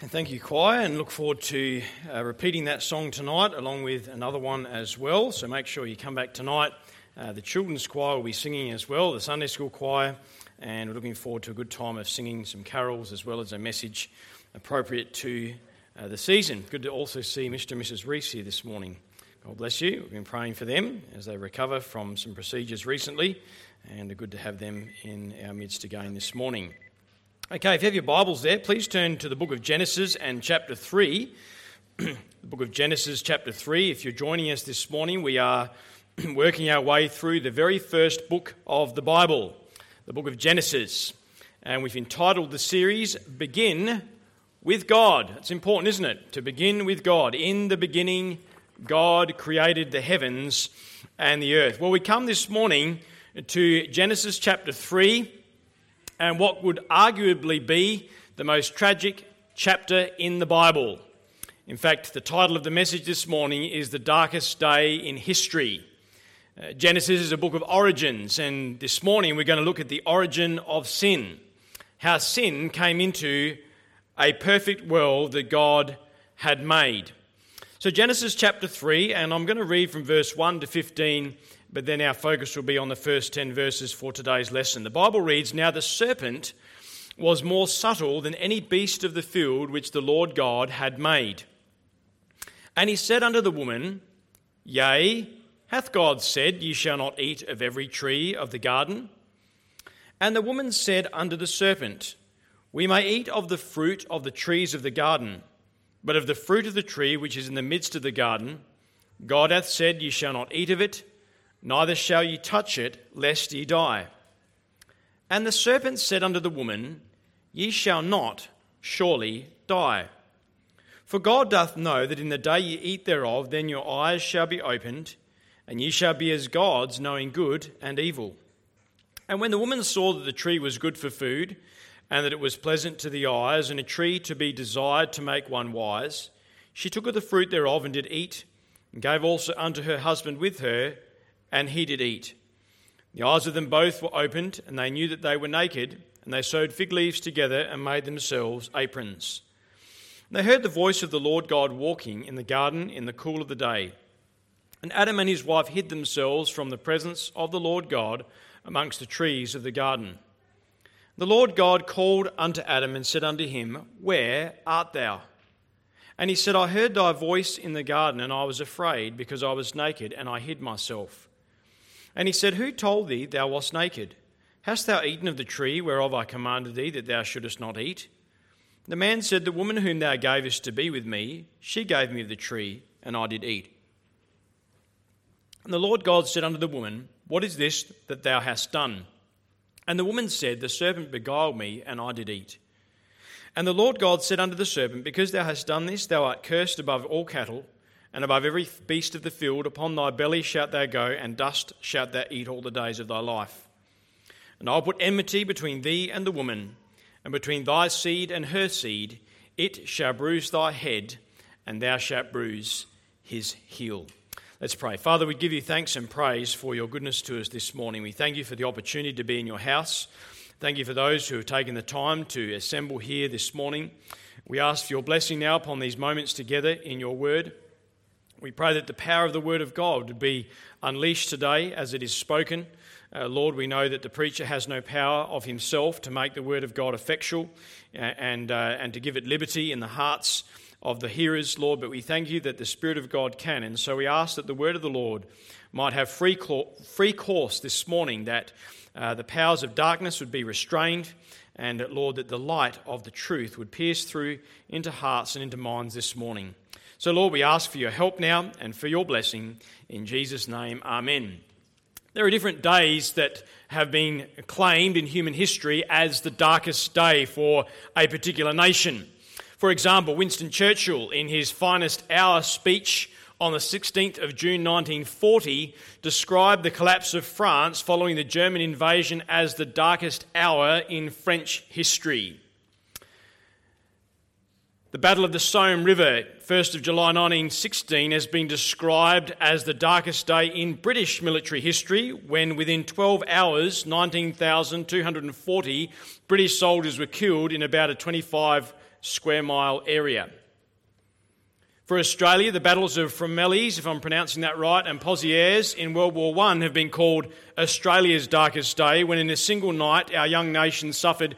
Thank you, choir, and look forward to repeating that song tonight along with another one as well. So make sure you come back tonight. The children's choir will be singing as well, the Sunday school choir, and we're looking forward to a good time of singing some carols as well as a message appropriate to the season. Good to also see Mr. and Mrs. Reese here this morning. God bless you. We've been praying for them as they recover from some procedures recently, and good to have them in our midst again this morning. Okay, if you have your Bibles there, please turn to the book of Genesis and chapter 3. The book of Genesis, chapter 3. If you're joining us this morning, we are working our way through the very first book of the Bible, the book of Genesis. And we've entitled the series, Begin with God. It's important, isn't it? To begin with God. In the beginning, God created the heavens and the earth. Well, we come this morning to Genesis chapter 3. And what would arguably be the most tragic chapter in the Bible. In fact, the title of the message this morning is The Darkest Day in History. Genesis is a book of origins, and this morning we're going to look at the origin of sin. How sin came into a perfect world that God had made. So Genesis chapter 3, and I'm going to read from verse 1 to 15, but then our focus will be on the first 10 verses for today's lesson. The Bible reads, "Now the serpent was more subtle than any beast of the field which the Lord God had made. And he said unto the woman, Yea, hath God said, Ye shall not eat of every tree of the garden? And the woman said unto the serpent, We may eat of the fruit of the trees of the garden, but of the fruit of the tree which is in the midst of the garden, God hath said, Ye shall not eat of it, neither shall ye touch it, lest ye die. And the serpent said unto the woman, Ye shall not surely die. For God doth know that in the day ye eat thereof, then your eyes shall be opened, and ye shall be as gods, knowing good and evil. And when the woman saw that the tree was good for food, and that it was pleasant to the eyes, and a tree to be desired to make one wise, she took of the fruit thereof and did eat, and gave also unto her husband with her, and he did eat. The eyes of them both were opened, and they knew that they were naked, and they sewed fig leaves together and made themselves aprons. And they heard the voice of the Lord God walking in the garden in the cool of the day. And Adam and his wife hid themselves from the presence of the Lord God amongst the trees of the garden. The Lord God called unto Adam and said unto him, Where art thou? And he said, I heard thy voice in the garden, and I was afraid, because I was naked, and I hid myself. And he said, Who told thee thou wast naked? Hast thou eaten of the tree whereof I commanded thee that thou shouldest not eat? The man said, The woman whom thou gavest to be with me, she gave me of the tree, and I did eat. And the Lord God said unto the woman, What is this that thou hast done? And the woman said, The serpent beguiled me, and I did eat. And the Lord God said unto the serpent, Because thou hast done this, thou art cursed above all cattle, and above every beast of the field. Upon thy belly shalt thou go, and dust shalt thou eat all the days of thy life. And I will put enmity between thee and the woman, and between thy seed and her seed. It shall bruise thy head, and thou shalt bruise his heel." Let's pray. Father, we give you thanks and praise for your goodness to us this morning. We thank you for the opportunity to be in your house. Thank you for those who have taken the time to assemble here this morning. We ask for your blessing now upon these moments together in your word. We pray that the power of the word of God would be unleashed today as it is spoken. Lord, we know that the preacher has no power of himself to make the word of God effectual and to give it liberty in the hearts of the hearers, Lord, but we thank you that the Spirit of God can. And so we ask that the word of the Lord might have free course this morning, that the powers of darkness would be restrained, and Lord, that the light of the truth would pierce through into hearts and into minds this morning. So, Lord, we ask for your help now and for your blessing. In Jesus' name, amen. There are different days that have been claimed in human history as the darkest day for a particular nation. For example, Winston Churchill, in his finest hour speech on the 16th of June 1940, described the collapse of France following the German invasion as the darkest hour in French history. The Battle of the Somme River, 1st of July 1916, has been described as the darkest day in British military history, when within 12 hours, 19,240 British soldiers were killed in about a 25 square mile area. For Australia, the battles of Fromelles, if I'm pronouncing that right, and Pozieres in World War I have been called Australia's darkest day, when in a single night our young nation suffered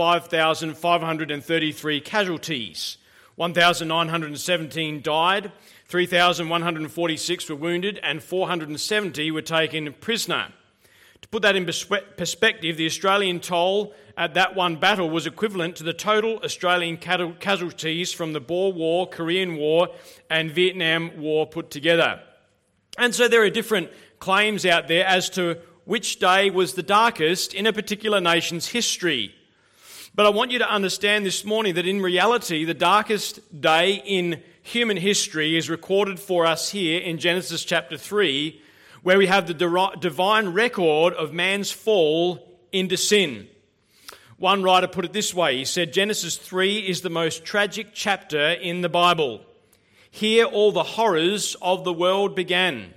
5,533 casualties. 1,917 died, 3,146 were wounded, and 470 were taken prisoner. To put that in perspective, the Australian toll at that one battle was equivalent to the total Australian casualties from the Boer War, Korean War, and Vietnam War put together. And so there are different claims out there as to which day was the darkest in a particular nation's history. But I want you to understand this morning that in reality, the darkest day in human history is recorded for us here in Genesis chapter 3, where we have the divine record of man's fall into sin. One writer put it this way. He said, Genesis 3 is the most tragic chapter in the Bible. Here all the horrors of the world began.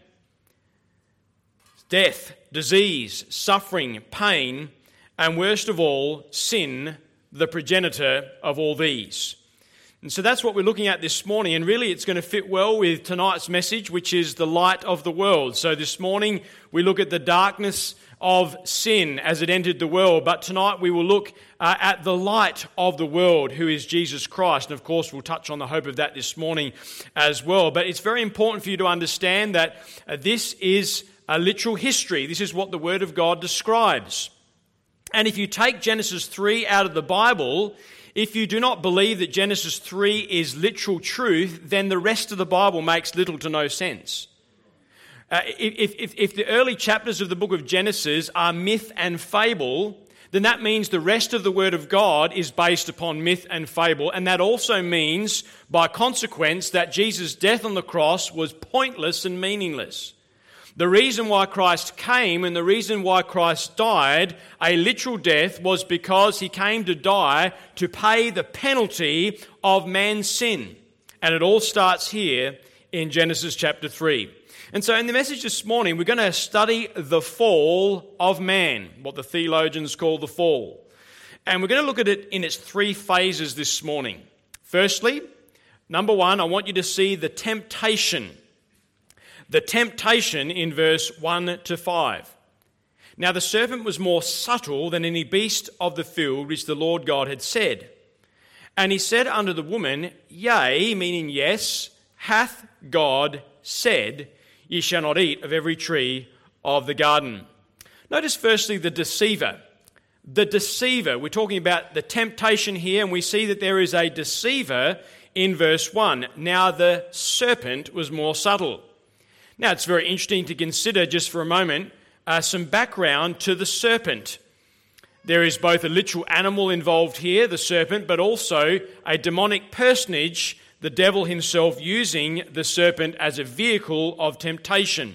Death, disease, suffering, pain, and worst of all, sin, the progenitor of all these. And so that's what we're looking at this morning, and really it's going to fit well with tonight's message, which is the light of the world. So this morning we look at the darkness of sin as it entered the world, but tonight we will look at the light of the world, who is Jesus Christ. And of course we'll touch on the hope of that this morning as well. But it's very important for you to understand that this is a literal history. This is what the Word of God describes. And if you take Genesis 3 out of the Bible, if you do not believe that Genesis 3 is literal truth, then the rest of the Bible makes little to no sense. If the early chapters of the book of Genesis are myth and fable, then that means the rest of the Word of God is based upon myth and fable. And that also means, by consequence, that Jesus' death on the cross was pointless and meaningless. The reason why Christ came and the reason why Christ died, a literal death, was because he came to die to pay the penalty of man's sin. And it all starts here in Genesis chapter 3. And so in the message this morning, we're going to study the fall of man, what the theologians call the fall. And we're going to look at it in its three phases this morning. Firstly, number one, I want you to see the temptation. The temptation in verse 1 to 5. Now the serpent was more subtle than any beast of the field which the Lord God had said. And he said unto the woman, Yea, meaning yes, hath God said, Ye shall not eat of every tree of the garden. Notice firstly the deceiver. The deceiver. We're talking about the temptation here, and we see that there is a deceiver in verse 1. Now the serpent was more subtle. Now, it's very interesting to consider just for a moment some background to the serpent. There is both a literal animal involved here, the serpent, but also a demonic personage, the devil himself, using the serpent as a vehicle of temptation.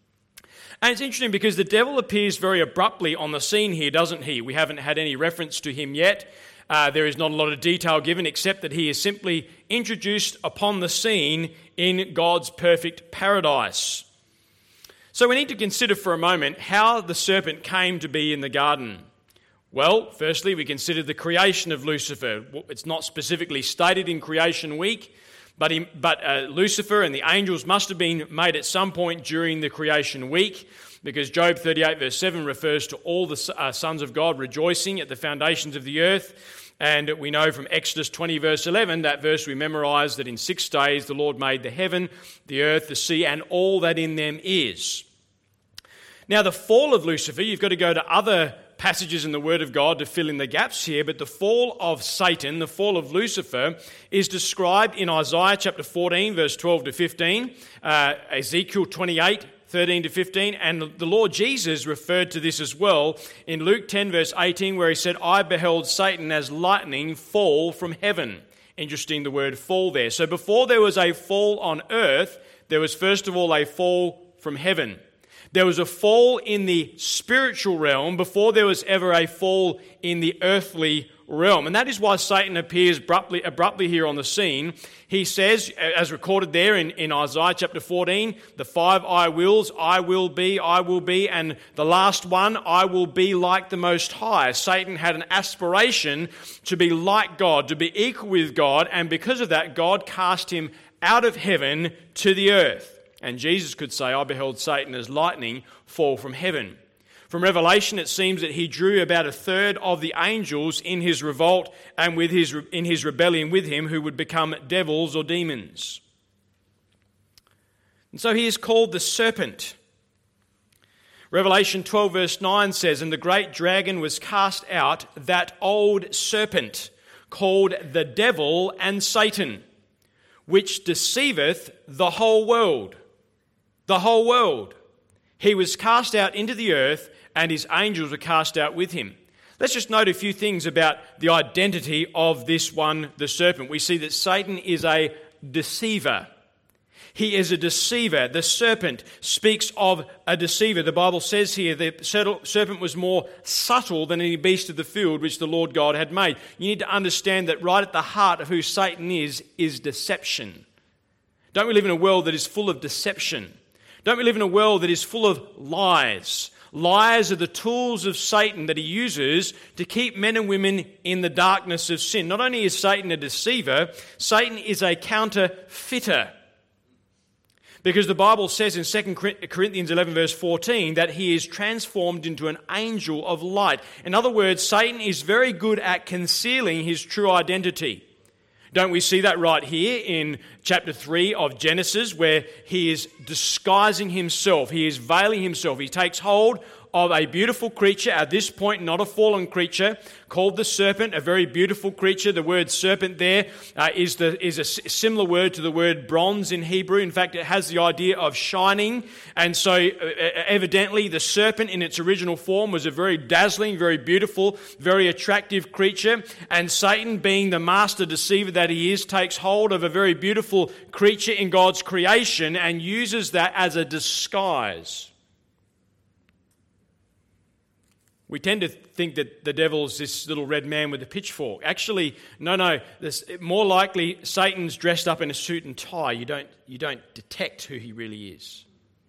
And it's interesting because the devil appears very abruptly on the scene here, doesn't he? We haven't had any reference to him yet. There is not a lot of detail given except that he is simply introduced upon the scene in God's perfect paradise. So we need to consider for a moment how the serpent came to be in the garden. Well, firstly, we consider the creation of Lucifer. It's not specifically stated in creation week, but Lucifer and the angels must have been made at some point during the creation week, because Job 38 verse 7 refers to all the sons of God rejoicing at the foundations of the earth. And we know from Exodus 20 verse 11, that verse we memorise, that in 6 days the Lord made the heaven, the earth, the sea, and all that in them is. Now the fall of Lucifer, you've got to go to other passages in the Word of God to fill in the gaps here, but the fall of Satan, the fall of Lucifer, is described in Isaiah chapter 14 verse 12 to 15, Ezekiel 28 13 to 15, and the Lord Jesus referred to this as well in Luke 10 verse 18, where he said, I beheld Satan as lightning fall from heaven. Interesting, the word fall there. So before there was a fall on earth, there was first of all a fall from heaven. There was a fall in the spiritual realm before there was ever a fall in the earthly realm. And that is why Satan appears abruptly here on the scene. He says, as recorded there in Isaiah chapter 14, the 5 I wills, I will be, and the last one, I will be like the Most High. Satan had an aspiration to be like God, to be equal with God, and because of that, God cast him out of heaven to the earth. And Jesus could say, I beheld Satan as lightning fall from heaven. From Revelation, it seems that he drew about a third of the angels in his revolt and in his rebellion with him, who would become devils or demons. And so he is called the serpent. Revelation 12 verse 9 says, and the great dragon was cast out, that old serpent, called the devil and Satan, which deceiveth the whole world. The whole world. He was cast out into the earth, and his angels were cast out with him. Let's just note a few things about the identity of this one, the serpent. We see that Satan is a deceiver. He is a deceiver. The serpent speaks of a deceiver. The Bible says here the serpent was more subtle than any beast of the field which the Lord God had made. You need to understand that right at the heart of who Satan is deception. Don't we live in a world that is full of deception? Don't we live in a world that is full of lies? Lies are the tools of Satan that he uses to keep men and women in the darkness of sin. Not only is Satan a deceiver, Satan is a counterfeiter. Because the Bible says in 2 Corinthians 11 verse 14 that he is transformed into an angel of light. In other words, Satan is very good at concealing his true identity. Don't we see that right here in chapter 3 of Genesis, where he is disguising himself, he is veiling himself. He takes hold of a beautiful creature, at this point not a fallen creature, called the serpent, a very beautiful creature. The word serpent there is a similar word to the word bronze in Hebrew. In fact, it has the idea of shining. And so evidently the serpent in its original form was a very dazzling, very beautiful, very attractive creature. And Satan, being the master deceiver that he is, takes hold of a very beautiful creature in God's creation and uses that as a disguise. We tend to think that the devil's this little red man with a pitchfork. Actually, no. More likely, Satan's dressed up in a suit and tie. You don't detect who he really is.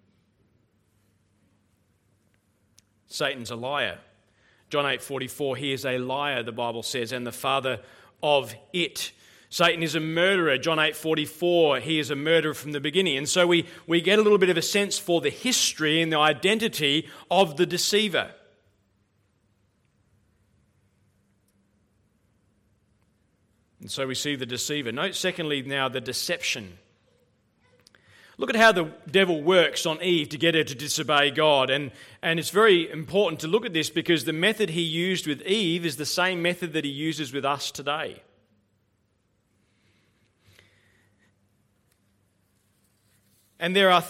Satan's a liar. John 8:44, he is a liar, the Bible says, and the father of it. Satan is a murderer. John 8:44, he is a murderer from the beginning. And so we get a little bit of a sense for the history and the identity of the deceiver. And so we see the deceiver. Note secondly now the deception. Look at how the devil works on Eve to get her to disobey God. And it's very important to look at this because the method he used with Eve is the same method that he uses with us today. And there are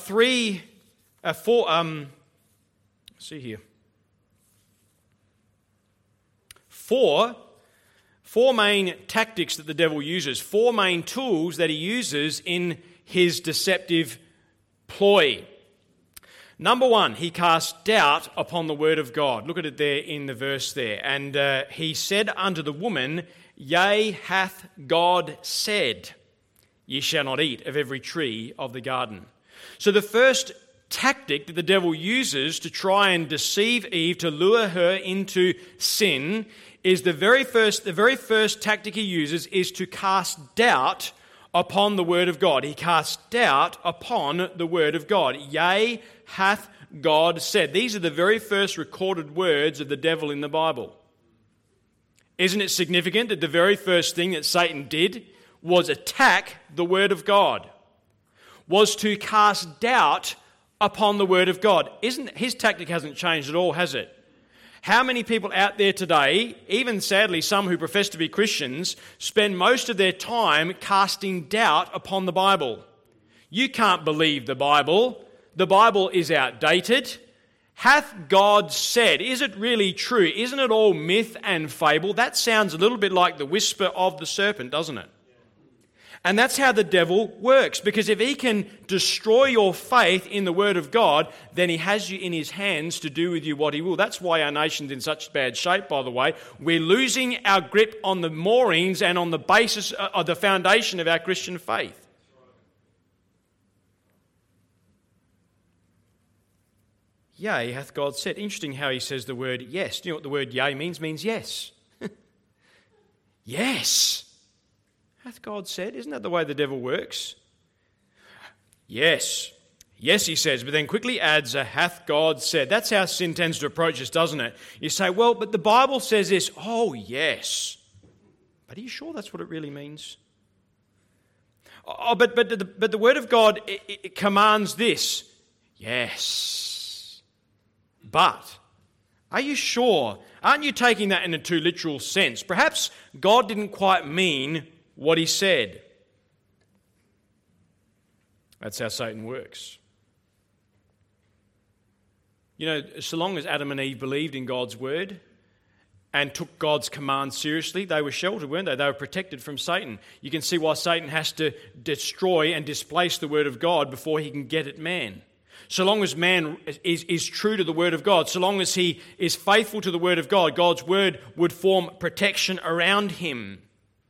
four main tactics that the devil uses, four main tools that he uses in his deceptive ploy. Number one, he casts doubt upon the word of God. Look at it there in the verse there. And he said unto the woman, Yea, hath God said, Ye shall not eat of every tree of the garden. So the first tactic that the devil uses to try and deceive Eve, to lure her into sin, is the very first tactic he uses is to cast doubt upon the word of God. He casts doubt upon the word of God. Yea, hath God said. These are the very first recorded words of the devil in the Bible. Isn't it significant that the very first thing that Satan did was attack the word of God? Was to cast doubt upon the word of God. His tactic hasn't changed at all, has it? How many people out there today, even sadly some who profess to be Christians, spend most of their time casting doubt upon the Bible? You can't believe the Bible. The Bible is outdated. Hath God said? Is it really true? Isn't it all myth and fable? That sounds a little bit like the whisper of the serpent, doesn't it? And that's how the devil works, because if he can destroy your faith in the Word of God, then he has you in his hands to do with you what he will. That's why our nation's in such bad shape, by the way. We're losing our grip on the moorings and on the basis of the foundation of our Christian faith. Yea, hath God said. Interesting how he says the word yes. Do you know what the word yea means? It means yes. Yes. Hath God said? Isn't that the way the devil works? Yes. Yes, he says, but then quickly adds a hath God said. That's how sin tends to approach us, doesn't it? You say, well, but the Bible says this. Oh, yes. But are you sure that's what it really means? Oh, but the Word of God it commands this. Yes. But are you sure? Aren't you taking that in a too literal sense? Perhaps God didn't quite mean what he said. That's how Satan works. You know, so long as Adam and Eve believed in God's word and took God's command seriously, they were sheltered, weren't they? They were protected from Satan. You can see why Satan has to destroy and displace the word of God before he can get at man. So long as man is true to the word of God, so long as he is faithful to the word of God, God's word would form protection around him.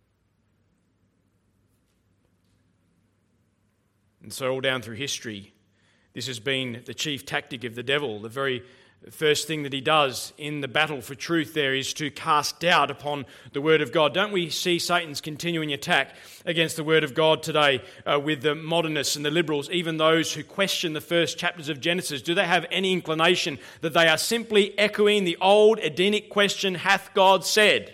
And so all down through history, this has been the chief tactic of the devil. The very first thing that he does in the battle for truth there is to cast doubt upon the word of God. Don't we see Satan's continuing attack against the word of God today with the modernists and the liberals, even those who question the first chapters of Genesis? Do they have any inclination that they are simply echoing the old Edenic question, hath God said?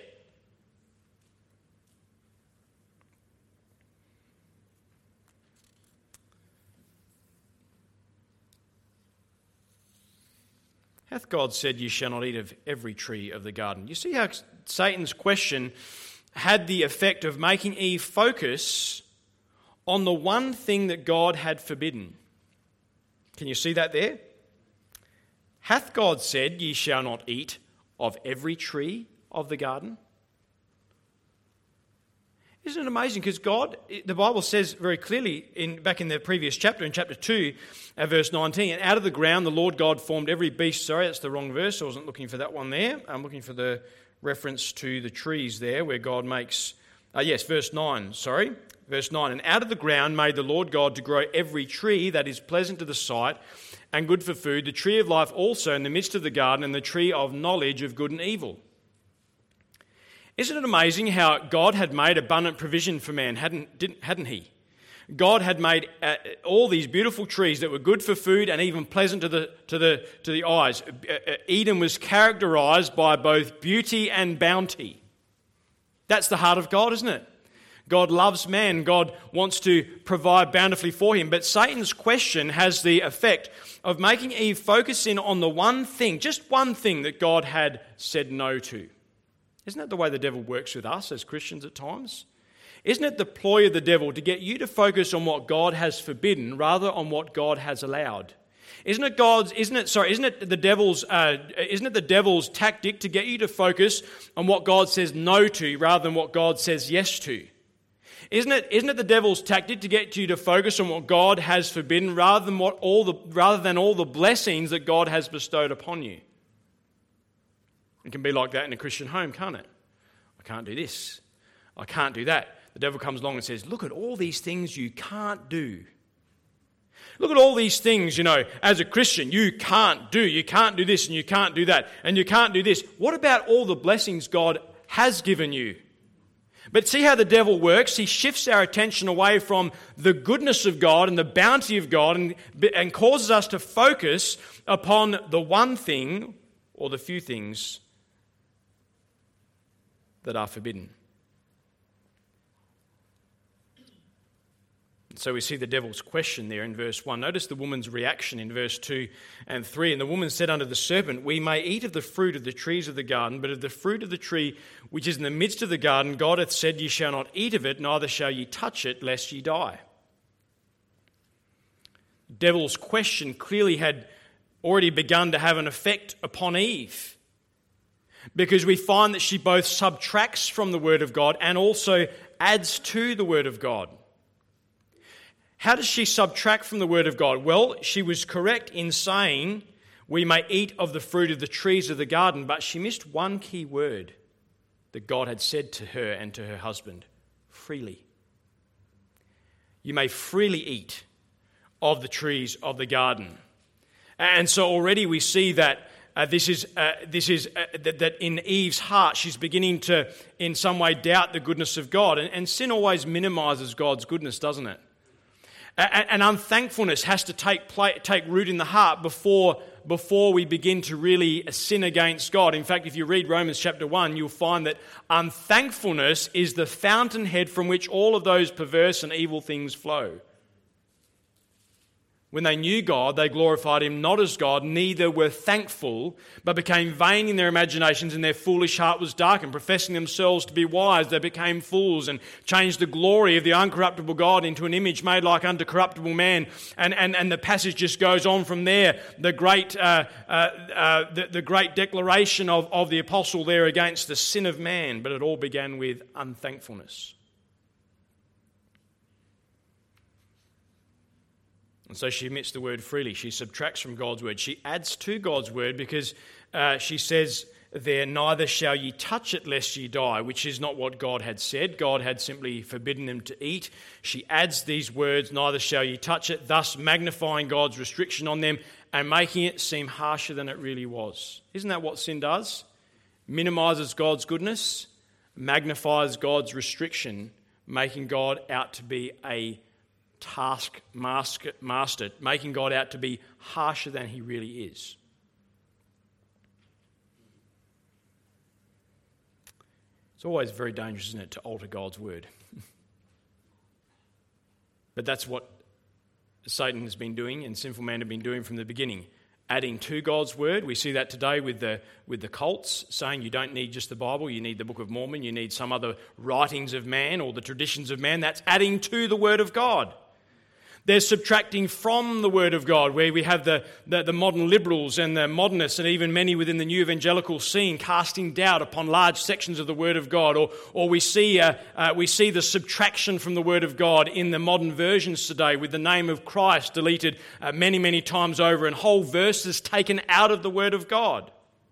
Hath God said, ye shall not eat of every tree of the garden? You see how Satan's question had the effect of making Eve focus on the one thing that God had forbidden. Can you see that there? Hath God said, ye shall not eat of every tree of the garden? Isn't it amazing? Because God, the Bible says very clearly back in the previous chapter, in chapter 2, verse 19, and out of the ground the Lord God formed every beast. Sorry, that's the wrong verse. I wasn't looking for that one there. I'm looking for the reference to the trees there where God makes... verse 9, sorry. Verse 9, and out of the ground made the Lord God to grow every tree that is pleasant to the sight and good for food, the tree of life also in the midst of the garden, and the tree of knowledge of good and evil. Isn't it amazing how God had made abundant provision for man, hadn't he? God had made all these beautiful trees that were good for food and even pleasant to the eyes. Eden was characterized by both beauty and bounty. That's the heart of God, isn't it? God loves man. God wants to provide bountifully for him. But Satan's question has the effect of making Eve focus in on the one thing, just one thing that God had said no to. Isn't that the way the devil works with us as Christians at times? Isn't it the ploy of the devil to get you to focus on what God has forbidden rather on what God has allowed? Isn't it the devil's tactic to get you to focus on what God says no to rather than what God says yes to? Isn't it the devil's tactic to get you to focus on what God has forbidden rather than all the blessings that God has bestowed upon you? It can be like that in a Christian home, can't it? I can't do this. I can't do that. The devil comes along and says, look at all these things you can't do. Look at all these things, as a Christian, you can't do. You can't do this and you can't do that and you can't do this. What about all the blessings God has given you? But see how the devil works? He shifts our attention away from the goodness of God and the bounty of God and causes us to focus upon the one thing or the few things that are forbidden. So we see the devil's question there in verse 1. Notice the woman's reaction in verse 2 and 3. And the woman said unto the serpent, we may eat of the fruit of the trees of the garden, but of the fruit of the tree which is in the midst of the garden, God hath said, ye shall not eat of it, neither shall ye touch it, lest ye die. The devil's question clearly had already begun to have an effect upon Eve, because we find that she both subtracts from the word of God and also adds to the Word of God. How does she subtract from the Word of God? Well, she was correct in saying we may eat of the fruit of the trees of the garden, but she missed one key word that God had said to her and to her husband: freely. You may freely eat of the trees of the garden. And so already we see that that in Eve's heart she's beginning to in some way doubt the goodness of God. And sin always minimises God's goodness, doesn't it? And unthankfulness has to take root in the heart before we begin to really sin against God. In fact, if you read Romans chapter 1, you'll find that unthankfulness is the fountainhead from which all of those perverse and evil things flow. When they knew God, they glorified him not as God, neither were thankful, but became vain in their imaginations, and their foolish heart was darkened. Professing themselves to be wise, they became fools and changed the glory of the uncorruptible God into an image made like unto corruptible man. And the passage just goes on from there. The great declaration of the apostle there against the sin of man, but it all began with unthankfulness. And so she omits the word freely. She subtracts from God's word. She adds to God's word because she says there, neither shall ye touch it lest ye die, which is not what God had said. God had simply forbidden them to eat. She adds these words, neither shall ye touch it, thus magnifying God's restriction on them and making it seem harsher than it really was. Isn't that what sin does? Minimises God's goodness, magnifies God's restriction, making God out to be a taskmaster, making God out to be harsher than he really is. It's always very dangerous, isn't it, to alter God's word? But that's what Satan has been doing and sinful man have been doing from the beginning. Adding to God's word. We see that today with the cults, saying you don't need just the Bible, you need the Book of Mormon, you need some other writings of man or the traditions of man. That's adding to the word of God. They're subtracting from the Word of God, where we have the modern liberals and the modernists and even many within the new evangelical scene casting doubt upon large sections of the Word of God. Or we see the subtraction from the Word of God in the modern versions today, with the name of Christ deleted many, many times over and whole verses taken out of the Word of God.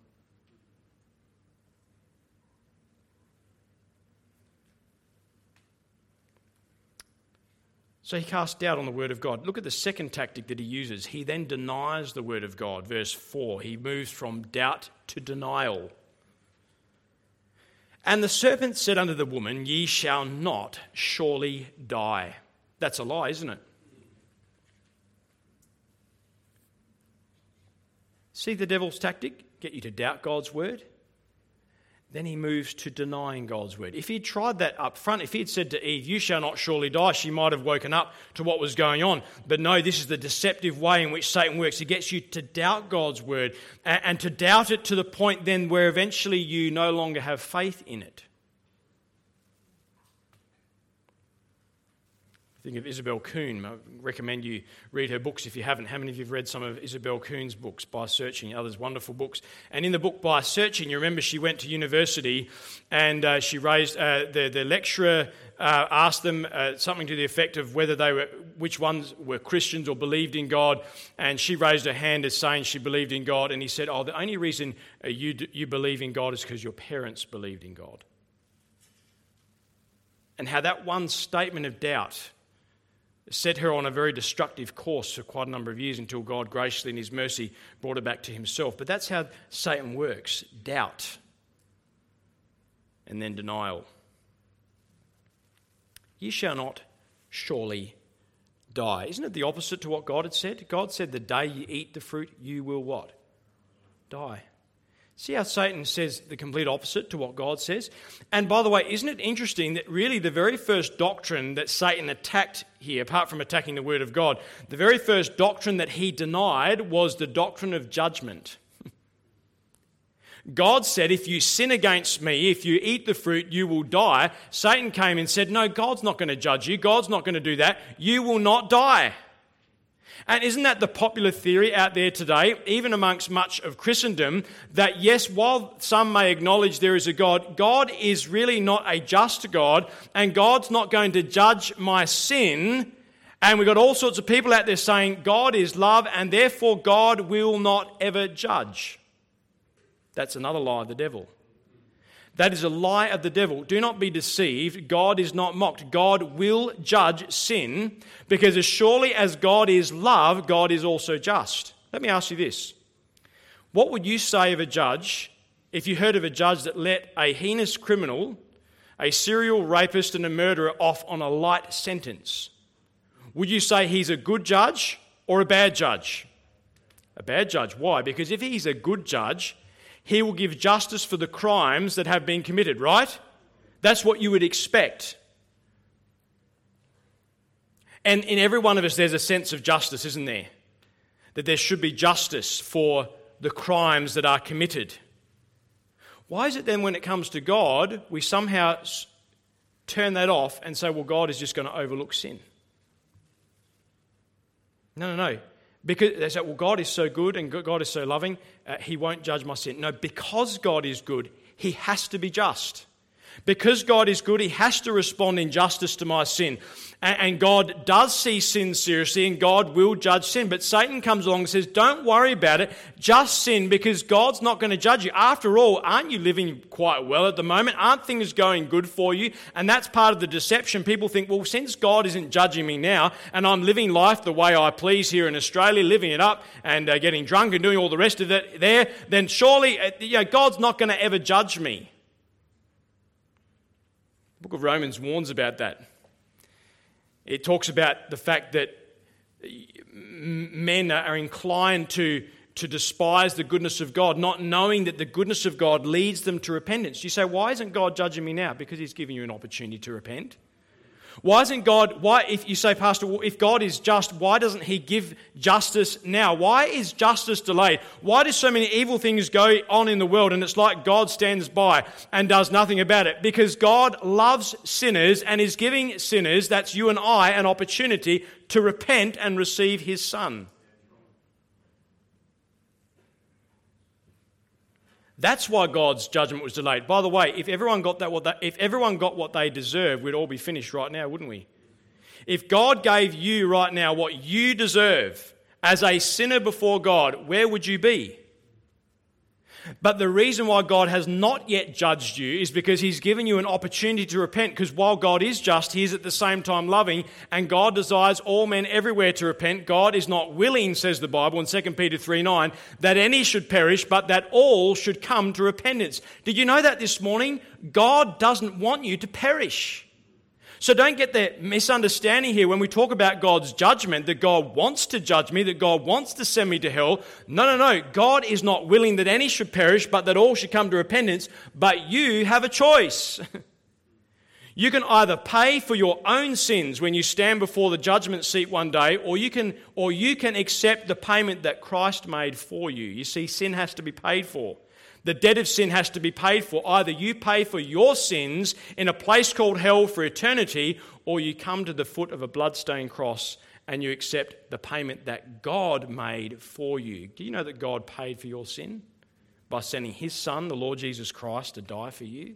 So he casts doubt on the word of God. Look at the second tactic that he uses. He then denies the word of God. Verse 4, he moves from doubt to denial. And the serpent said unto the woman, ye shall not surely die. That's a lie, isn't it? See the devil's tactic? Get you to doubt God's word. Then he moves to denying God's word. If he'd tried that up front, if he'd said to Eve, you shall not surely die, she might have woken up to what was going on. But no, this is the deceptive way in which Satan works. He gets you to doubt God's word and to doubt it to the point then where eventually you no longer have faith in it. Think of Isabel Kuhn. I recommend you read her books if you haven't. How many of you have read some of Isabel Kuhn's books, By Searching, others wonderful books? And in the book By Searching, you remember she went to university and she raised, the lecturer asked them something to the effect of which ones were Christians or believed in God, and she raised her hand as saying she believed in God, and he said, the only reason you believe in God is because your parents believed in God. And how that one statement of doubt set her on a very destructive course for quite a number of years until God graciously in his mercy brought her back to himself. But that's how Satan works. Doubt and then denial. Ye shall not surely die. Isn't it the opposite to what God had said? God said the day you eat the fruit, you will what? Die. See how Satan says the complete opposite to what God says? And by the way, isn't it interesting that really the very first doctrine that Satan attacked here, apart from attacking the Word of God, the very first doctrine that he denied was the doctrine of judgment. God said, if you sin against me, if you eat the fruit, you will die. Satan came and said, no, God's not going to judge you. God's not going to do that. You will not die. And isn't that the popular theory out there today, even amongst much of Christendom, that yes, while some may acknowledge there is a God, God is really not a just God, and God's not going to judge my sin. And we've got all sorts of people out there saying God is love, and therefore God will not ever judge. That's another lie of the devil. That is a lie of the devil. Do not be deceived. God is not mocked. God will judge sin, because as surely as God is love, God is also just. Let me ask you this. What would you say of a judge if you heard of a judge that let a heinous criminal, a serial rapist and a murderer off on a light sentence? Would you say he's a good judge or a bad judge? A bad judge. Why? Because if he's a good judge, he will give justice for the crimes that have been committed, right? That's what you would expect. And in every one of us, there's a sense of justice, isn't there? That there should be justice for the crimes that are committed. Why is it then when it comes to God, we somehow turn that off and say, well, God is just going to overlook sin? No. Because they say, well, God is so good and God is so loving, he won't judge my sin. No, because God is good, he has to be just. Because God is good, he has to respond in justice to my sin. And God does see sin seriously, and God will judge sin. But Satan comes along and says, don't worry about it, just sin, because God's not going to judge you. After all, aren't you living quite well at the moment? Aren't things going good for you? And that's part of the deception. People think, well, since God isn't judging me now, and I'm living life the way I please here in Australia, living it up and getting drunk and doing all the rest of it there, then surely God's not going to ever judge me. The book of Romans warns about that. It talks about the fact that men are inclined to despise the goodness of God, not knowing that the goodness of God leads them to repentance. You say, why isn't God judging me now? Because he's giving you an opportunity to repent. Why, if you say, Pastor, well, if God is just, why doesn't he give justice now? Why is justice delayed? Why do so many evil things go on in the world and it's like God stands by and does nothing about it? Because God loves sinners and is giving sinners, that's you and I, an opportunity to repent and receive his Son. That's why God's judgment was delayed. By the way, if everyone got what they deserve, we'd all be finished right now, wouldn't we? If God gave you right now what you deserve as a sinner before God, where would you be? But the reason why God has not yet judged you is because he's given you an opportunity to repent, because while God is just, he is at the same time loving, and God desires all men everywhere to repent. God is not willing, says the Bible in 2 Peter 3:9, that any should perish, but that all should come to repentance. Did you know that this morning? God doesn't want you to perish. So don't get the misunderstanding here when we talk about God's judgment, that God wants to judge me, that God wants to send me to hell. No. God is not willing that any should perish, but that all should come to repentance. But you have a choice. You can either pay for your own sins when you stand before the judgment seat one day, or you can accept the payment that Christ made for you. You see, sin has to be paid for. The debt of sin has to be paid for. Either you pay for your sins in a place called hell for eternity, or you come to the foot of a bloodstained cross and you accept the payment that God made for you. Do you know that God paid for your sin by sending his Son, the Lord Jesus Christ, to die for you?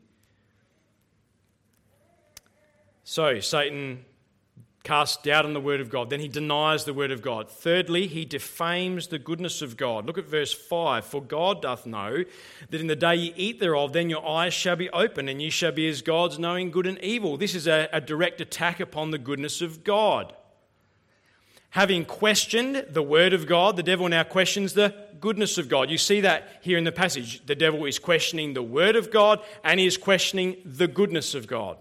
So Satan casts doubt on the word of God. Then he denies the word of God. Thirdly, he defames the goodness of God. Look at verse 5. For God doth know that in the day ye eat thereof, then your eyes shall be open, and ye shall be as gods, knowing good and evil. This is a direct attack upon the goodness of God. Having questioned the word of God, the devil now questions the goodness of God. You see that here in the passage. The devil is questioning the word of God, and he is questioning the goodness of God.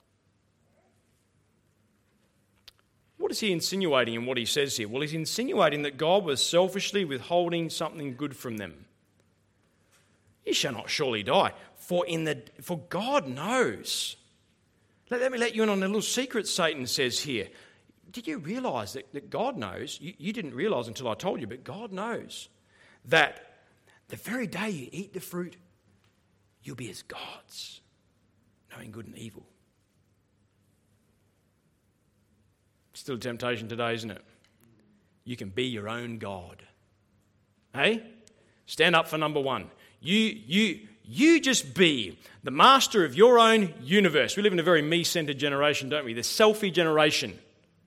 What is he insinuating in what he says here? Well, he's insinuating that God was selfishly withholding something good from them. You shall not surely die, for God knows. Let me let you in on a little secret, Satan says here. Did you realise that God knows? You didn't realise until I told you, but God knows that the very day you eat the fruit, you'll be as gods, knowing good and evil. Still a temptation today, isn't it? You can be your own God. Hey? Stand up for number one. You just be the master of your own universe. We live in a very me-centered generation, don't we? The selfie generation.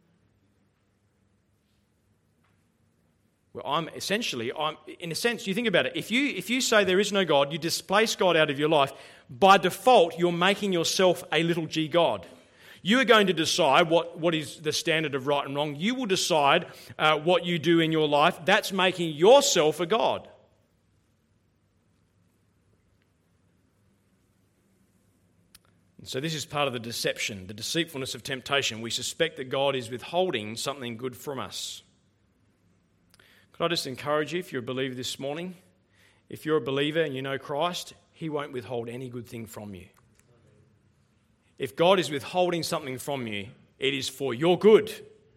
Well, in a sense, you think about it. If you say there is no God, you displace God out of your life, by default, you're making yourself a little g God. You are going to decide what is the standard of right and wrong. You will decide what you do in your life. That's making yourself a God. And so this is part of the deception, the deceitfulness of temptation. We suspect that God is withholding something good from us. Could I just encourage you, if you're a believer this morning, if you're a believer and you know Christ, He won't withhold any good thing from you. If God is withholding something from you, it is for your good.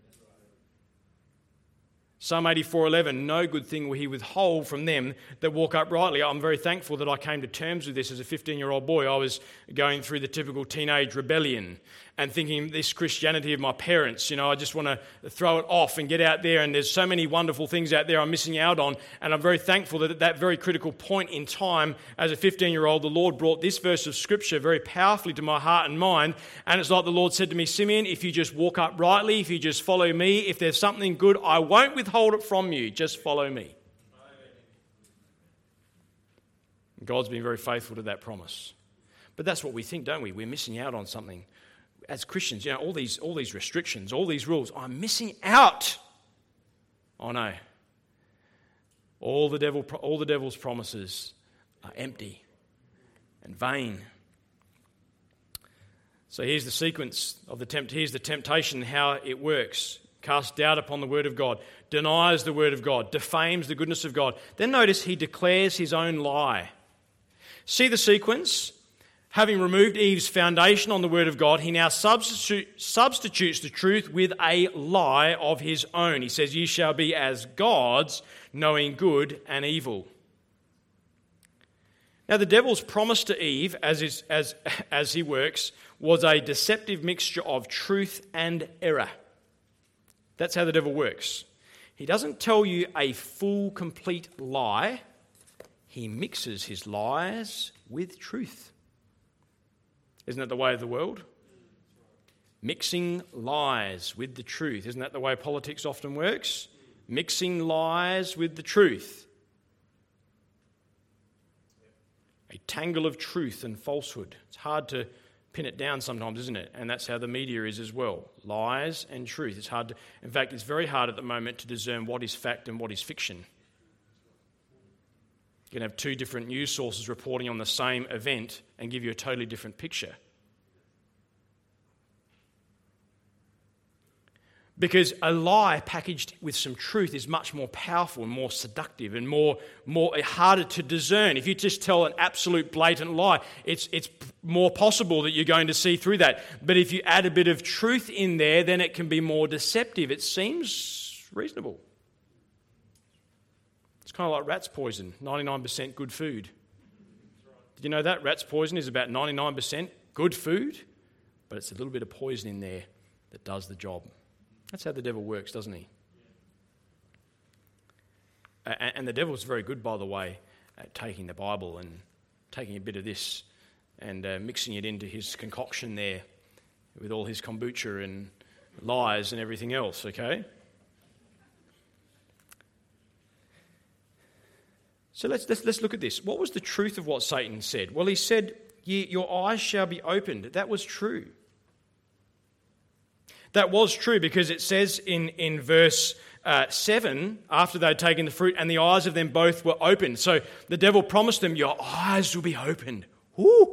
Psalm 84:11, no good thing will He withhold from them that walk uprightly. I'm very thankful that I came to terms with this as a 15-year-old boy. I was going through the typical teenage rebellion and thinking this Christianity of my parents, I just want to throw it off and get out there, and there's so many wonderful things out there I'm missing out on. And I'm very thankful that at that very critical point in time, as a 15-year-old, the Lord brought this verse of Scripture very powerfully to my heart and mind. And it's like the Lord said to me, Simeon, if you just walk uprightly, if you just follow me, if there's something good, I won't withhold it from you. Just follow me. God's been very faithful to that promise. But that's what we think, don't we? We're missing out on something. As Christians, all these restrictions, all these rules, I'm missing out. Oh no. All the devil's promises are empty and vain. So here's the sequence of here's the temptation, how it works. Casts doubt upon the word of God, denies the word of God, defames the goodness of God. Then notice he declares his own lie. See the sequence? Having removed Eve's foundation on the word of God, he now substitutes the truth with a lie of his own. He says, "Ye shall be as gods, knowing good and evil." Now, the devil's promise to Eve, as he works, was a deceptive mixture of truth and error. That's how the devil works. He doesn't tell you a full, complete lie. He mixes his lies with truth. Isn't that the way of the world? Mixing lies with the truth. Isn't that the way politics often works? Mixing lies with the truth. A tangle of truth and falsehood. It's hard to pin it down sometimes, isn't it? And that's how the media is as well. Lies and truth. In fact, it's very hard at the moment to discern what is fact and what is fiction. You can have two different news sources reporting on the same event and give you a totally different picture. Because a lie packaged with some truth is much more powerful and more seductive and more harder to discern. If you just tell an absolute blatant lie, it's more possible that you're going to see through that. But if you add a bit of truth in there, then it can be more deceptive. It seems reasonable. It's kind of like rat's poison, 99% good food. Did you know that? Rat's poison is about 99% good food, but it's a little bit of poison in there that does the job. That's how the devil works, doesn't he? And the devil's very good, by the way, at taking the Bible and taking a bit of this and mixing it into his concoction there with all his kombucha and lies and everything else, okay? So let's look at this. What was the truth of what Satan said? Well, he said, your eyes shall be opened. That was true. That was true because it says in verse 7, after they'd taken the fruit, and the eyes of them both were opened. So the devil promised them, your eyes will be opened. Woo!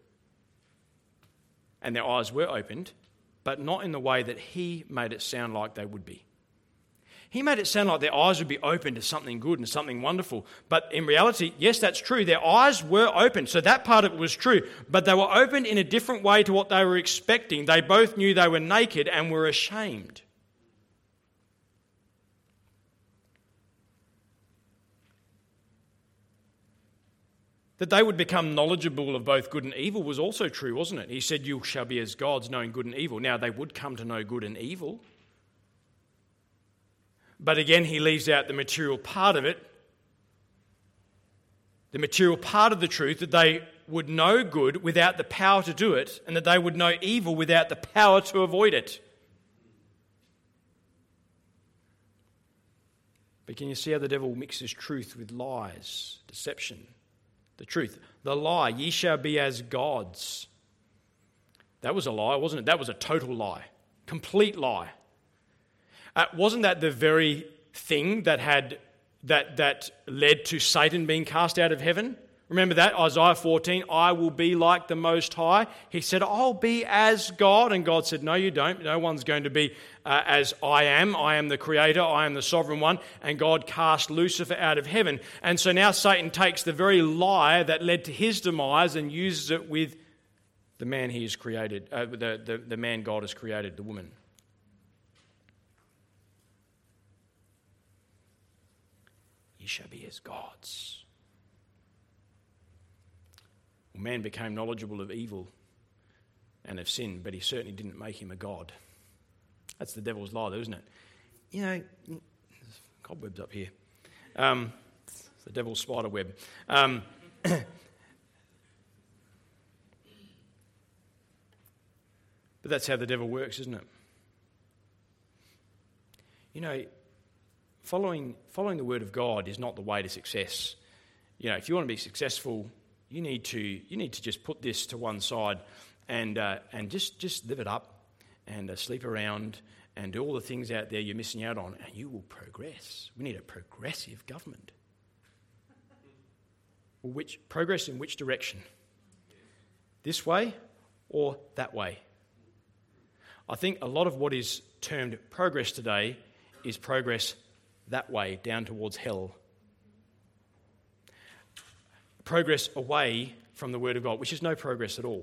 And their eyes were opened, but not in the way that he made it sound like they would be. He made it sound like their eyes would be open to something good and something wonderful. But in reality, yes, that's true. Their eyes were open. So that part of it was true. But they were opened in a different way to what they were expecting. They both knew they were naked and were ashamed. That they would become knowledgeable of both good and evil was also true, wasn't it? He said, you shall be as gods, knowing good and evil. Now, they would come to know good and evil. But again, he leaves out the material part of it. The material part of the truth, that they would know good without the power to do it, and that they would know evil without the power to avoid it. But can you see how the devil mixes truth with lies, deception? The truth, the lie, ye shall be as gods. That was a lie, wasn't it? That was a total lie, complete lie. Wasn't that the very thing that led to Satan being cast out of heaven? Remember that, Isaiah 14, I will be like the Most High. He said, I'll be as God. And God said, no, you don't. No one's going to be as I am. I am the Creator. I am the Sovereign One. And God cast Lucifer out of heaven. And so now Satan takes the very lie that led to his demise and uses it with the man he has created, the man God has created, the woman. Ye shall be as gods. Man became knowledgeable of evil and of sin, but he certainly didn't make him a god. That's the devil's lie, though, isn't it? You know, there's cobwebs up here. It's the devil's spider web. But that's how the devil works, isn't it? You know, following the word of God is not the way to success. You know, if you want to be successful, you need to just put this to one side and just live it up and sleep around and do all the things out there you're missing out on, and you will progress. We need a progressive government. Well, progress in which direction? This way or that way? I think a lot of what is termed progress today is progress that way, down towards hell. Progress away from the Word of God, which is no progress at all.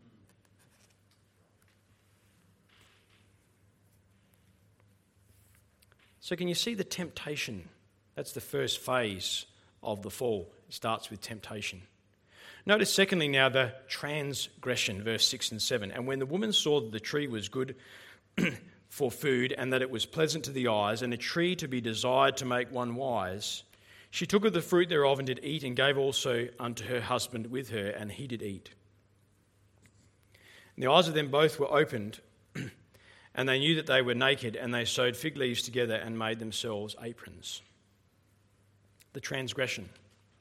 So can you see the temptation? That's the first phase of the fall. It starts with temptation. Notice secondly now the transgression, verse 6 and 7. And when the woman saw that the tree was good for food, and that it was pleasant to the eyes, and a tree to be desired to make one wise, she took of the fruit thereof and did eat, and gave also unto her husband with her, and he did eat. And the eyes of them both were opened, and they knew that they were naked, and they sewed fig leaves together and made themselves aprons. The transgression.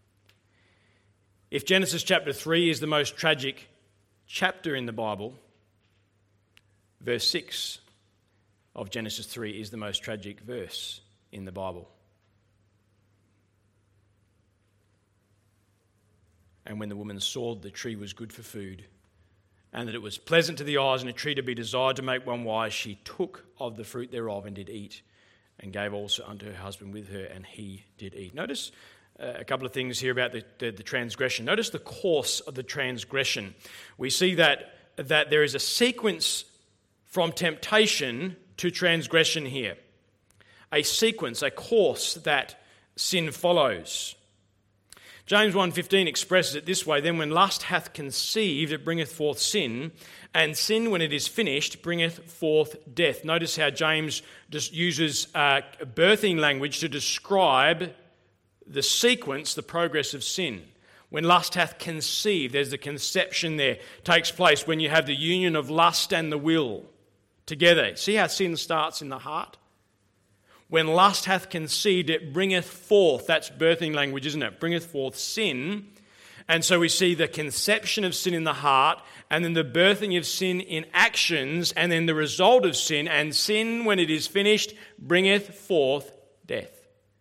If Genesis chapter 3 is the most tragic chapter in the Bible, verse 6 of Genesis 3 is the most tragic verse in the Bible. And when the woman saw that the tree was good for food, and that it was pleasant to the eyes, and a tree to be desired to make one wise, she took of the fruit thereof and did eat, and gave also unto her husband with her, and he did eat. Notice a couple of things here about the transgression. Notice the course of the transgression. We see that there is a sequence from temptation to transgression here. A sequence, a course that sin follows. James 1:15 expresses it this way: Then when lust hath conceived, it bringeth forth sin, and sin, when it is finished, bringeth forth death. Notice how James just uses birthing language to describe the sequence, the progress of sin. When lust hath conceived, there's the conception there, takes place when you have the union of lust and the will together. See how sin starts in the heart? When lust hath conceived, it bringeth forth, that's birthing language, isn't it? Bringeth forth sin. And so we see the conception of sin in the heart, and then the birthing of sin in actions, and then the result of sin. And sin, when it is finished, bringeth forth death.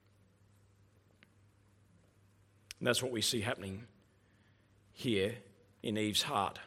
And that's what we see happening here in Eve's heart.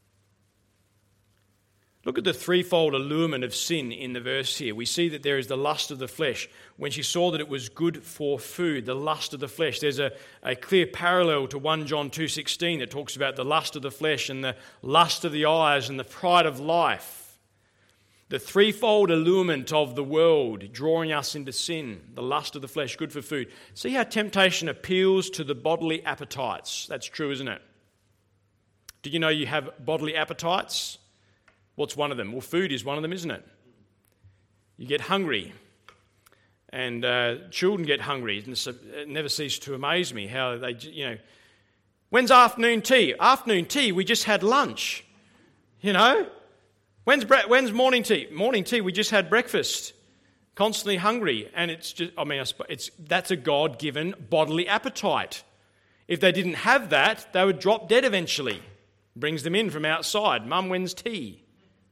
Look at the threefold allurement of sin in the verse here. We see that there is the lust of the flesh. When she saw that it was good for food, the lust of the flesh. There's a clear parallel to 1 John 2:16 that talks about the lust of the flesh and the lust of the eyes and the pride of life. The threefold allurement of the world drawing us into sin. The lust of the flesh, good for food. See how temptation appeals to the bodily appetites. That's true, isn't it? Do you know you have bodily appetites? What's one of them? Well, food is one of them, isn't it? You get hungry. And children get hungry. And it never ceases to amaze me how they, when's afternoon tea? Afternoon tea, we just had lunch. When's morning tea? Morning tea, we just had breakfast. Constantly hungry. And it's just, that's a God-given bodily appetite. If they didn't have that, they would drop dead eventually. Brings them in from outside. Mum, when's tea?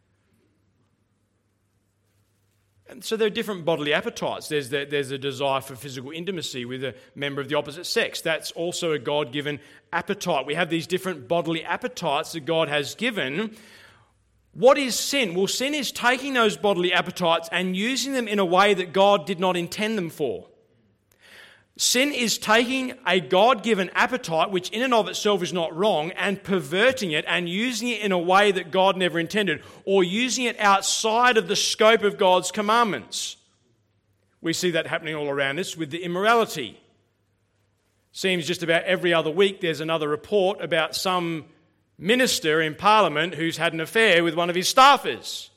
And so there are different bodily appetites. There's a desire for physical intimacy with a member of the opposite sex. That's also a God-given appetite. We have these different bodily appetites that God has given. What is sin? Well, sin is taking those bodily appetites and using them in a way that God did not intend them for. Sin is taking a God-given appetite, which in and of itself is not wrong, and perverting it and using it in a way that God never intended, or using it outside of the scope of God's commandments. We see that happening all around us with the immorality. Seems just about every other week there's another report about some minister in Parliament who's had an affair with one of his staffers.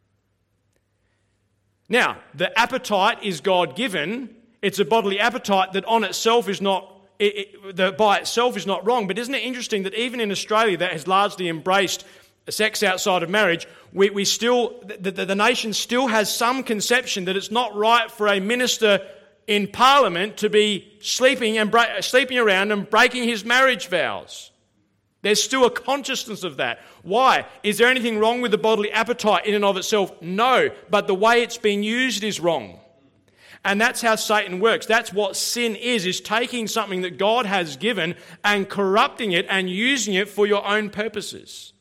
Now, the appetite is God-given. It's a bodily appetite that on itself is not, by itself is not wrong. But isn't it interesting that even in Australia that has largely embraced sex outside of marriage, we still, the nation still has some conception that it's not right for a minister in Parliament to be sleeping around and breaking his marriage vows. There's still a consciousness of that. Why? Is there anything wrong with the bodily appetite in and of itself? No, but the way it's being used is wrong. And that's how Satan works. That's what sin is taking something that God has given and corrupting it and using it for your own purposes.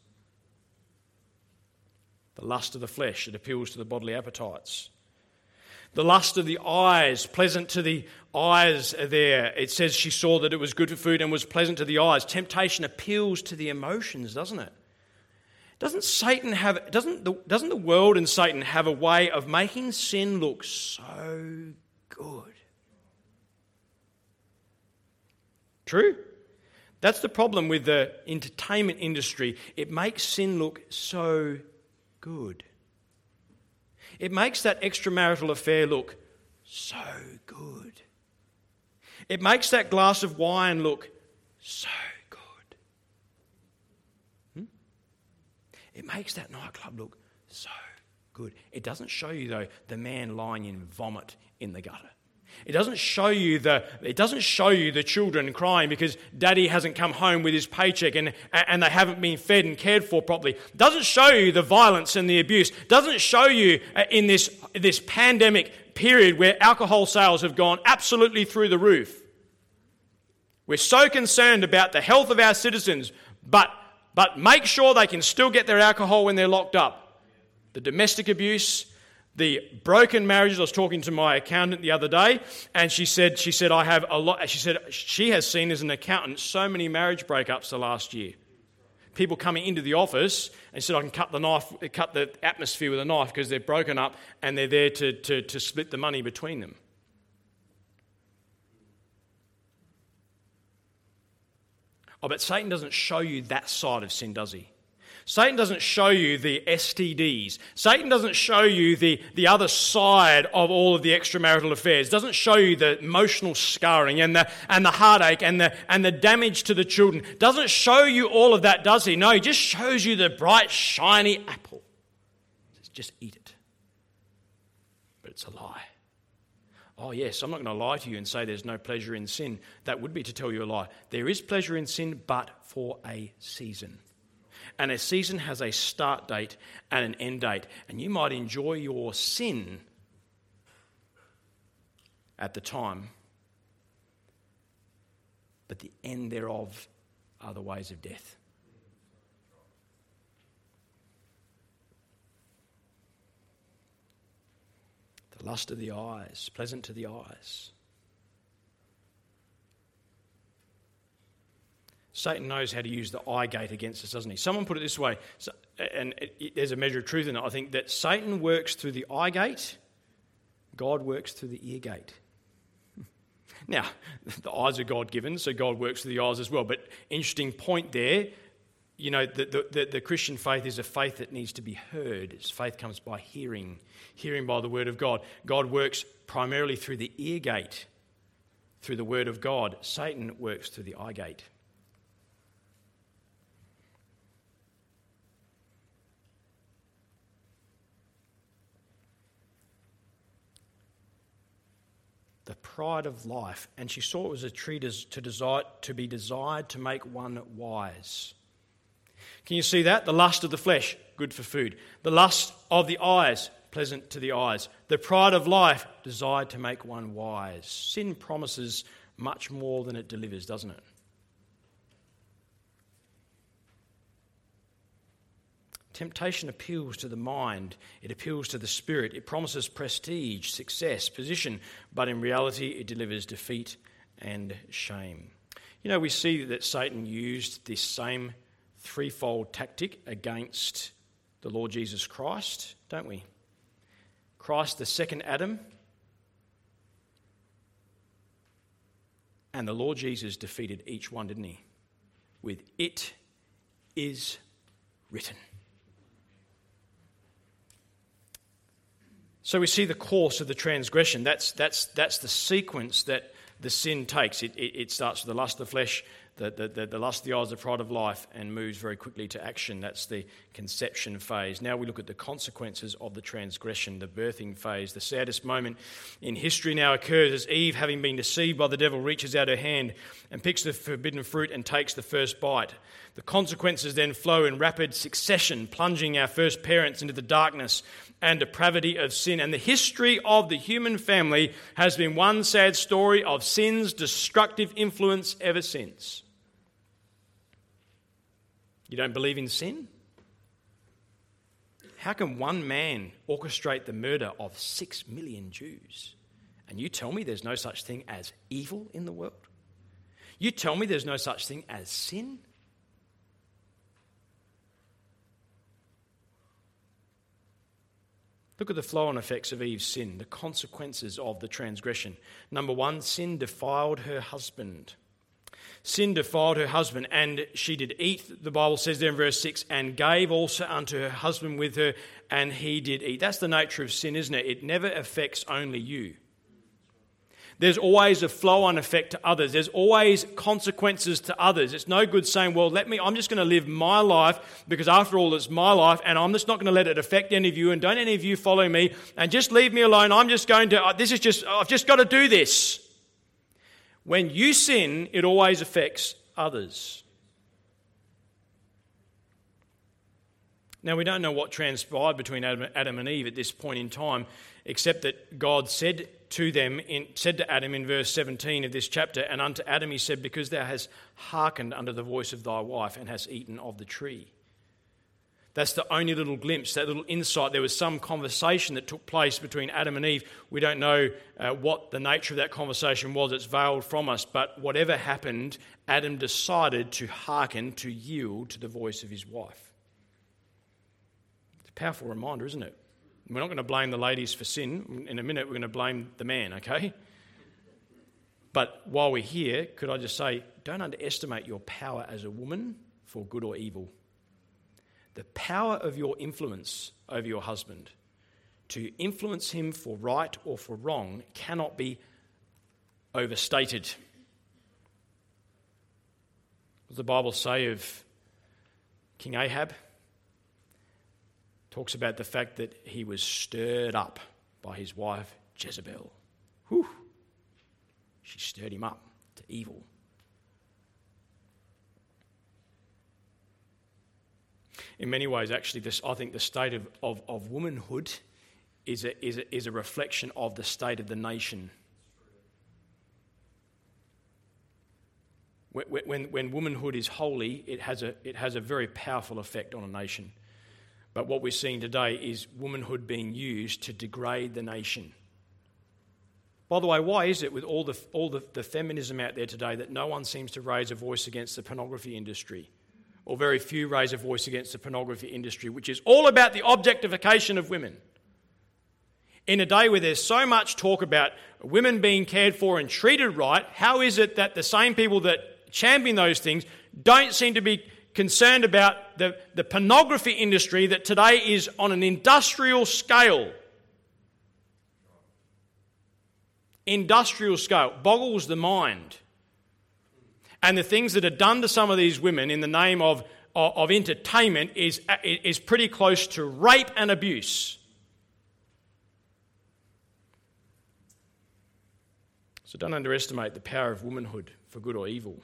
The lust of the flesh, it appeals to the bodily appetites. The lust of the eyes, pleasant to the eyes there. It says she saw that it was good for food and was pleasant to the eyes. Temptation appeals to the emotions, doesn't it? Doesn't the world and Satan have a way of making sin look so good? True? That's the problem with the entertainment industry. It makes sin look so good. It makes that extramarital affair look so good. It makes that glass of wine look so good. It makes that nightclub look so good. It doesn't show you, though, the man lying in vomit in the gutter. It doesn't show you the children crying because daddy hasn't come home with his paycheck and they haven't been fed and cared for properly. It doesn't show you the violence and the abuse. It doesn't show you in this pandemic period where alcohol sales have gone absolutely through the roof. We're so concerned about the health of our citizens, but make sure they can still get their alcohol when they're locked up. The domestic abuse, the broken marriages. I was talking to my accountant the other day, and she said I have a lot. She said she has seen as an accountant so many marriage breakups the last year. People coming into the office and said I can cut the atmosphere with a knife because they're broken up and they're there to split the money between them. Oh, but Satan doesn't show you that side of sin, does he? Satan doesn't show you the STDs. Satan doesn't show you the other side of all of the extramarital affairs. Doesn't show you the emotional scarring and the heartache and the damage to the children. Doesn't show you all of that, does he? No, he just shows you the bright, shiny apple. Just eat it. But it's a lie. Oh yes, I'm not going to lie to you and say there's no pleasure in sin. That would be to tell you a lie. There is pleasure in sin, but for a season. And a season has a start date and an end date. And you might enjoy your sin at the time, but the end thereof are the ways of death. The lust of the eyes, pleasant to the eyes. Satan knows how to use the eye gate against us, doesn't he? Someone put it this way, there's a measure of truth in it. I think that Satan works through the eye gate, God works through the ear gate. Now, the eyes are God-given, so God works through the eyes as well. But interesting point there, the Christian faith is a faith that needs to be heard. Faith comes by hearing by the word of God. God works primarily through the ear gate, through the word of God. Satan works through the eye gate. The pride of life, and she saw it was a tree to be desired to make one wise. Can you see that? The lust of the flesh, good for food. The lust of the eyes, pleasant to the eyes. The pride of life, desired to make one wise. Sin promises much more than it delivers, doesn't it? Temptation appeals to the mind, it appeals to the spirit, it promises prestige, success, position, but in reality it delivers defeat and shame. We see that Satan used this same threefold tactic against the Lord Jesus Christ, don't we? Christ, the second Adam, and the Lord Jesus defeated each one, didn't he? With "it is written." So we see the course of the transgression. That's the sequence that the sin takes. It starts with the lust of the flesh, the lust of the eyes, the pride of life, and moves very quickly to action. That's the conception phase. Now we look at the consequences of the transgression, the birthing phase. The saddest moment in history now occurs as Eve, having been deceived by the devil, reaches out her hand and picks the forbidden fruit and takes the first bite. The consequences then flow in rapid succession, plunging our first parents into the darkness and depravity of sin. And the history of the human family has been one sad story of sin's destructive influence ever since. You don't believe in sin? How can one man orchestrate the murder of 6 million Jews? And you tell me there's no such thing as evil in the world? You tell me there's no such thing as sin? Look at the flow-on effects of Eve's sin, the consequences of the transgression. Number one, sin defiled her husband. Sin defiled her husband, and she did eat, the Bible says there in verse 6, and gave also unto her husband with her, and he did eat. That's the nature of sin, isn't it? It never affects only you. There's always a flow-on effect to others. There's always consequences to others. It's no good saying, well, I'm just going to live my life because after all, it's my life and I'm just not going to let it affect any of you and don't any of you follow me and just leave me alone. I've just got to do this. When you sin, it always affects others. Now, we don't know what transpired between Adam and Eve at this point in time, except that God said to Adam in verse 17 of this chapter, and unto Adam he said, because thou hast hearkened unto the voice of thy wife and hast eaten of the tree. That's the only little glimpse, that little insight. There was some conversation that took place between Adam and Eve. We don't know what the nature of that conversation was. It's veiled from us. But whatever happened, Adam decided to hearken, to yield to the voice of his wife. It's a powerful reminder, isn't it? We're not going to blame the ladies for sin. In a minute, we're going to blame the man, okay? But while we're here, could I just say, don't underestimate your power as a woman for good or evil. The power of your influence over your husband, to influence him for right or for wrong, cannot be overstated. What does the Bible say of King Ahab? Talks about the fact that he was stirred up by his wife Jezebel. Whew. She stirred him up to evil. In many ways, actually, I think the state of womanhood is a reflection of the state of the nation. When womanhood is holy, it has a very powerful effect on a nation. But what we're seeing today is womanhood being used to degrade the nation. By the way, why is it with all the feminism out there today that no one seems to raise a voice against the pornography industry? Or very few raise a voice against the pornography industry, which is all about the objectification of women. In a day where there's so much talk about women being cared for and treated right, how is it that the same people that champion those things don't seem to be concerned about the pornography industry that today is on an industrial scale. Industrial scale. Boggles the mind. And the things that are done to some of these women in the name of entertainment is pretty close to rape and abuse. So don't underestimate the power of womanhood for good or evil.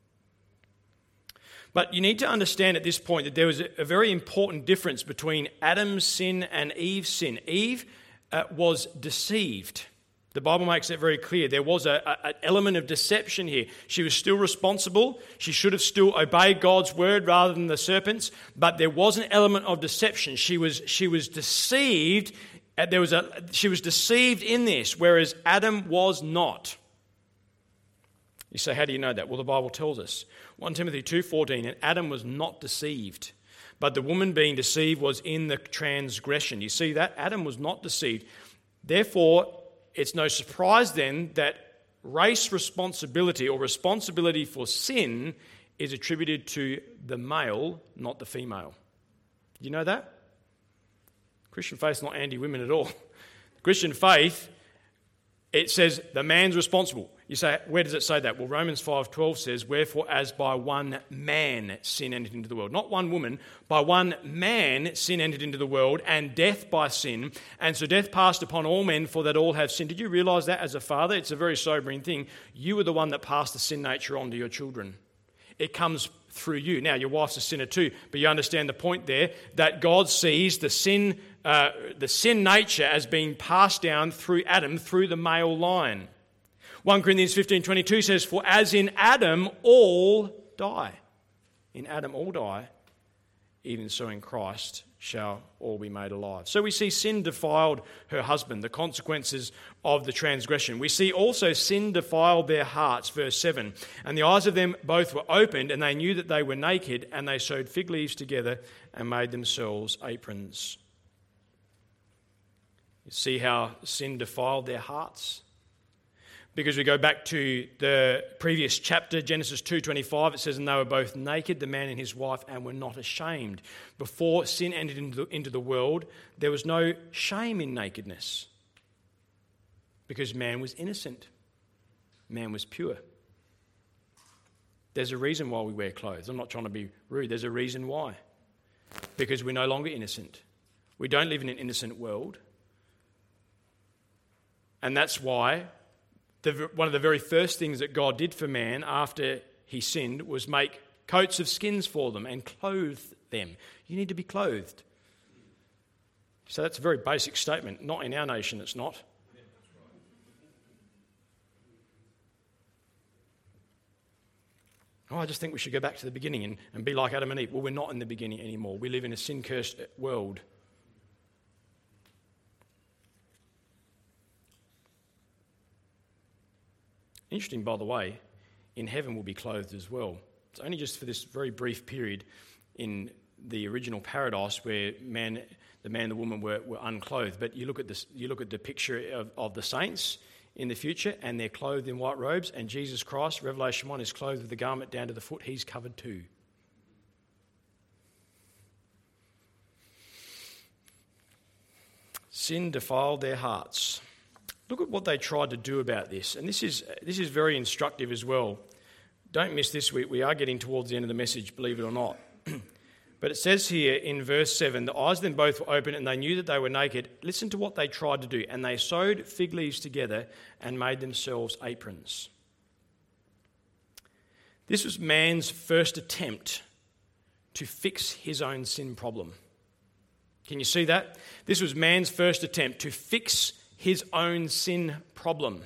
But you need to understand at this point that there was a very important difference between Adam's sin and Eve's sin. Eve was deceived. The Bible makes it very clear. There was an element of deception here. She was still responsible. She should have still obeyed God's word rather than the serpent's. But there was an element of deception. She was deceived. She was deceived in this, whereas Adam was not. You say, how do you know that? Well, the Bible tells us. 1 Timothy 2:14, and Adam was not deceived, but the woman being deceived was in the transgression. You see that? Adam was not deceived. Therefore, it's no surprise then that race responsibility or responsibility for sin is attributed to the male, not the female. Do you know that? Christian faith is not anti-women at all. Christian faith, it says the man's responsible. You say, where does it say that? Well, Romans 5:12 says, wherefore as by one man sin entered into the world. Not one woman, by one man sin entered into the world, and death by sin. And so death passed upon all men, for that all have sinned. Did you realise that as a father? It's a very sobering thing. You were the one that passed the sin nature on to your children. It comes through you. Now, your wife's a sinner too, but you understand the point there, that God sees the sin nature as being passed down through Adam, through the male line. 1 Corinthians 15:22 says, for as in Adam all die. In Adam all die, even so in Christ shall all be made alive. So we see sin defiled her husband, the consequences of the transgression. We see also sin defiled their hearts, verse 7. And the eyes of them both were opened, and they knew that they were naked, and they sewed fig leaves together and made themselves aprons. You see how sin defiled their hearts? Because we go back to the previous chapter, Genesis 2:25, it says, and they were both naked, the man and his wife, and were not ashamed. Before sin entered into the world, there was no shame in nakedness. Because man was innocent. Man was pure. There's a reason why we wear clothes. I'm not trying to be rude. There's a reason why. Because we're no longer innocent. We don't live in an innocent world. And that's why one of the very first things that God did for man after he sinned was make coats of skins for them and clothe them. You need to be clothed. So that's a very basic statement. Not in our nation, it's not. Oh, I just think we should go back to the beginning and be like Adam and Eve. Well, we're not in the beginning anymore. We live in a sin-cursed world. Interesting, by the way, in heaven we'll be clothed as well. It's only just for this very brief period in the original paradise where the man and the woman were unclothed. But you look at the picture of the saints in the future, and they're clothed in white robes, and Jesus Christ, Revelation 1, is clothed with the garment down to the foot. He's covered too. Sin defiled their hearts. Look at what they tried to do about this. And this is very instructive as well. Don't miss this. We are getting towards the end of the message, believe it or not. But it says here in verse 7, the eyes of them both were open and they knew that they were naked. Listen to what they tried to do. And they sewed fig leaves together and made themselves aprons. This was man's first attempt to fix his own sin problem. Can you see that? This was man's first attempt to fix his own sin problem.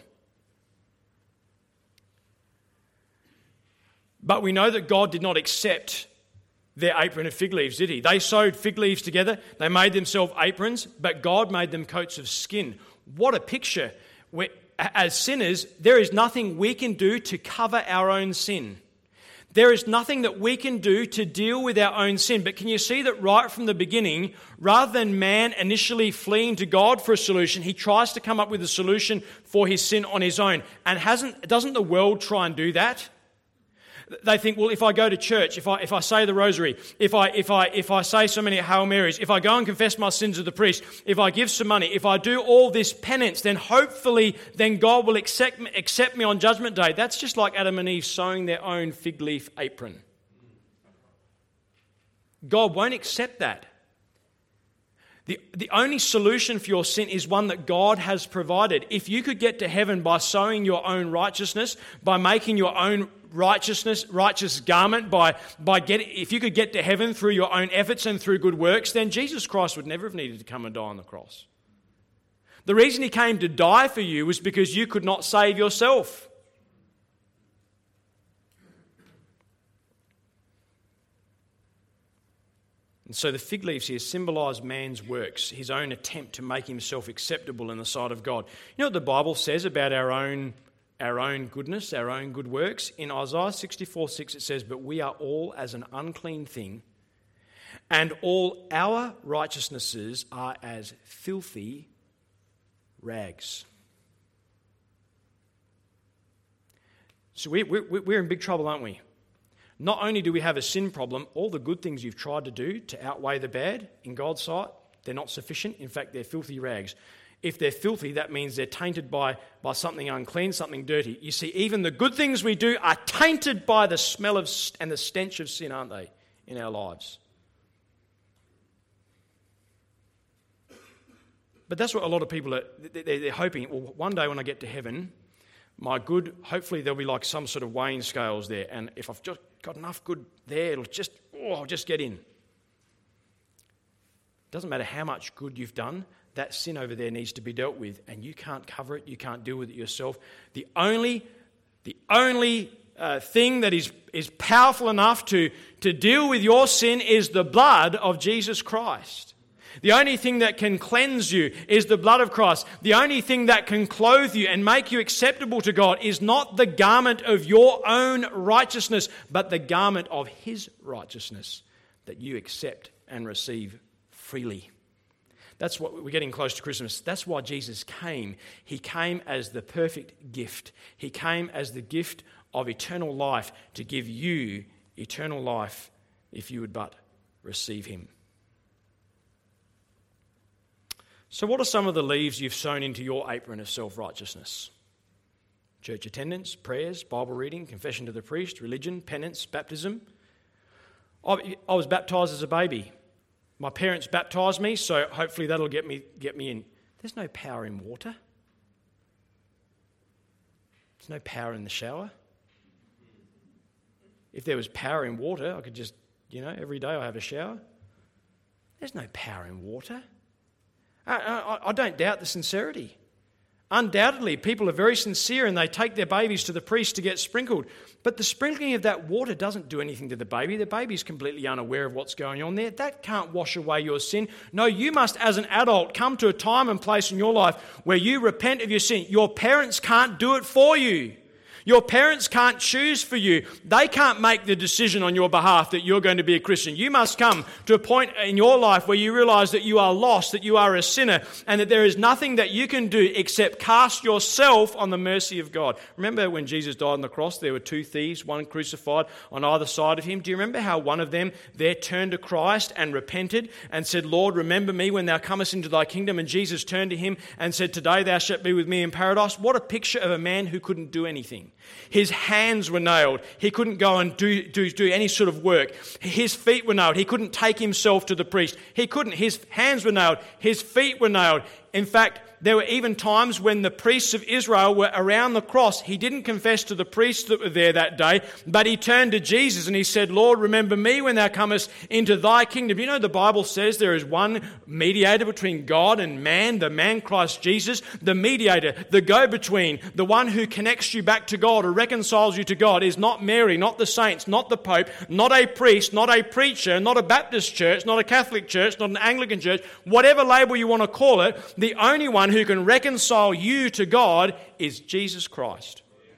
But we know that God did not accept their apron of fig leaves, did he? They sewed fig leaves together, they made themselves aprons, but God made them coats of skin. What a picture. As sinners, there is nothing we can do to cover our own sin. There is nothing that we can do to deal with our own sin. But can you see that right from the beginning, rather than man initially fleeing to God for a solution, he tries to come up with a solution for his sin on his own. And doesn't the world try and do that? They think, well, if I go to church, if I say the rosary, if I say so many Hail Marys, if I go and confess my sins to the priest, if I give some money, if I do all this penance, then hopefully then God will accept me on Judgment Day. That's just like Adam and Eve sewing their own fig leaf apron. God won't accept that. The only solution for your sin is one that God has provided. If you could get to heaven by sowing your own righteousness, by making your own righteous garment, if you could get to heaven through your own efforts and through good works, then Jesus Christ would never have needed to come and die on the cross. The reason he came to die for you was because you could not save yourself. And so the fig leaves here symbolise man's works, his own attempt to make himself acceptable in the sight of God. You know what the Bible says about our own goodness, our own good works? In Isaiah 64:6 it says, "But we are all as an unclean thing, and all our righteousnesses are as filthy rags." So we're in big trouble, aren't we? Not only do we have a sin problem, all the good things you've tried to do to outweigh the bad in God's sight, they're not sufficient. In fact, they're filthy rags. If they're filthy, that means they're tainted by something unclean, something dirty. You see, even the good things we do are tainted by the smell of and the stench of sin, aren't they, in our lives? But that's what a lot of people they're hoping. Well, one day when I get to heaven, hopefully there'll be like some sort of weighing scales there, and if I've just got enough good there, I'll just get in. Doesn't matter how much good you've done, that sin over there needs to be dealt with, and you can't cover it, you can't deal with it yourself. The only thing that is powerful enough to deal with your sin is the blood of Jesus Christ. The only thing that can cleanse you is the blood of Christ. The only thing that can clothe you and make you acceptable to God is not the garment of your own righteousness, but the garment of his righteousness that you accept and receive freely. That's what we're getting close to Christmas. That's why Jesus came. He came as the perfect gift. He came as the gift of eternal life to give you eternal life if you would but receive him. So what are some of the leaves you've sown into your apron of self-righteousness? Church attendance, prayers, Bible reading, confession to the priest, religion, penance, baptism. I was baptised as a baby. My parents baptised me, so hopefully that'll get me in. There's no power in water. There's no power in the shower. If there was power in water, I could just, every day I have a shower. There's no power in water. I don't doubt the sincerity. Undoubtedly, people are very sincere and they take their babies to the priest to get sprinkled. But the sprinkling of that water doesn't do anything to the baby. The baby's completely unaware of what's going on there. That can't wash away your sin. No, you must, as an adult, come to a time and place in your life where you repent of your sin. Your parents can't do it for you. Your parents can't choose for you. They can't make the decision on your behalf that you're going to be a Christian. You must come to a point in your life where you realize that you are lost, that you are a sinner, and that there is nothing that you can do except cast yourself on the mercy of God. Remember when Jesus died on the cross, there were two thieves, one crucified on either side of him. Do you remember how one of them there turned to Christ and repented and said, "Lord, remember me when thou comest into thy kingdom"? And Jesus turned to him and said, "Today thou shalt be with me in paradise." What a picture of a man who couldn't do anything. His hands were nailed. He couldn't go and do any sort of work. His feet were nailed. He couldn't take himself to the priest. He couldn't. His hands were nailed. His feet were nailed. In fact, there were even times when the priests of Israel were around the cross. He didn't confess to the priests that were there that day, but he turned to Jesus and he said, "Lord, remember me when thou comest into thy kingdom." You know, the Bible says there is one mediator between God and man, the man Christ Jesus, the mediator, the go-between, the one who connects you back to God or reconciles you to God is not Mary, not the saints, not the Pope, not a priest, not a preacher, not a Baptist church, not a Catholic church, not an Anglican church, whatever label you want to call it. The only one who can reconcile you to God is Jesus Christ.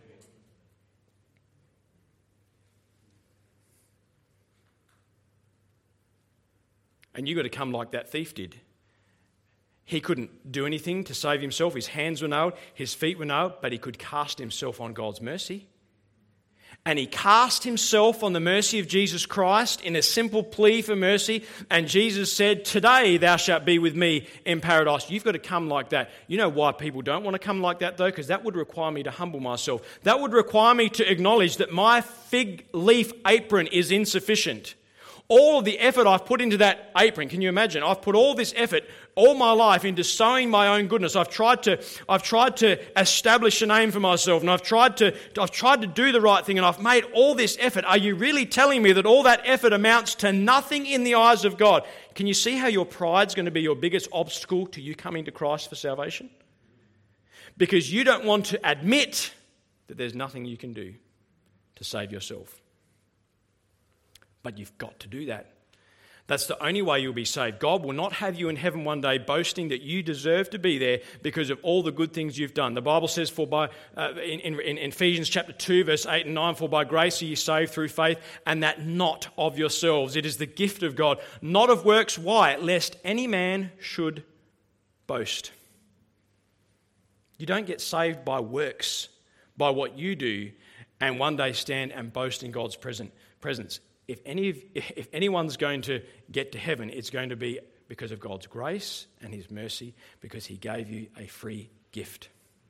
And you've got to come like that thief did. He couldn't do anything to save himself. His hands were nailed, his feet were nailed, but he could cast himself on God's mercy. and he cast himself on the mercy of Jesus Christ in a simple plea for mercy. And Jesus said, today thou shalt be with me in paradise. You've got to come like that. You know why people don't want to come like that though? Because that would require me to humble myself. That would require me to acknowledge that my fig leaf apron is insufficient. All of the effort I've put into that apron, can you imagine? I've put all this effort, all my life, into sowing my own goodness. I've tried to establish a name for myself, and I've tried to do the right thing, and I've made all this effort. Are you really telling me that all that effort amounts to nothing in the eyes of God? Can you see how your pride's going to be your biggest obstacle to you coming to Christ for salvation? Because you don't want to admit that there's nothing you can do to save yourself. But you've got to do that. That's the only way you'll be saved. God will not have you in heaven one day boasting that you deserve to be there because of all the good things you've done. The Bible says, in Ephesians chapter 2, verse 8 and 9, for by grace are you saved through faith, and that not of yourselves. It is the gift of God, not of works. Why? Lest any man should boast. You don't get saved by works, by what you do, and one day stand and boast in God's presence. If anyone's going to get to heaven, it's going to be because of God's grace and his mercy, because he gave you a free gift.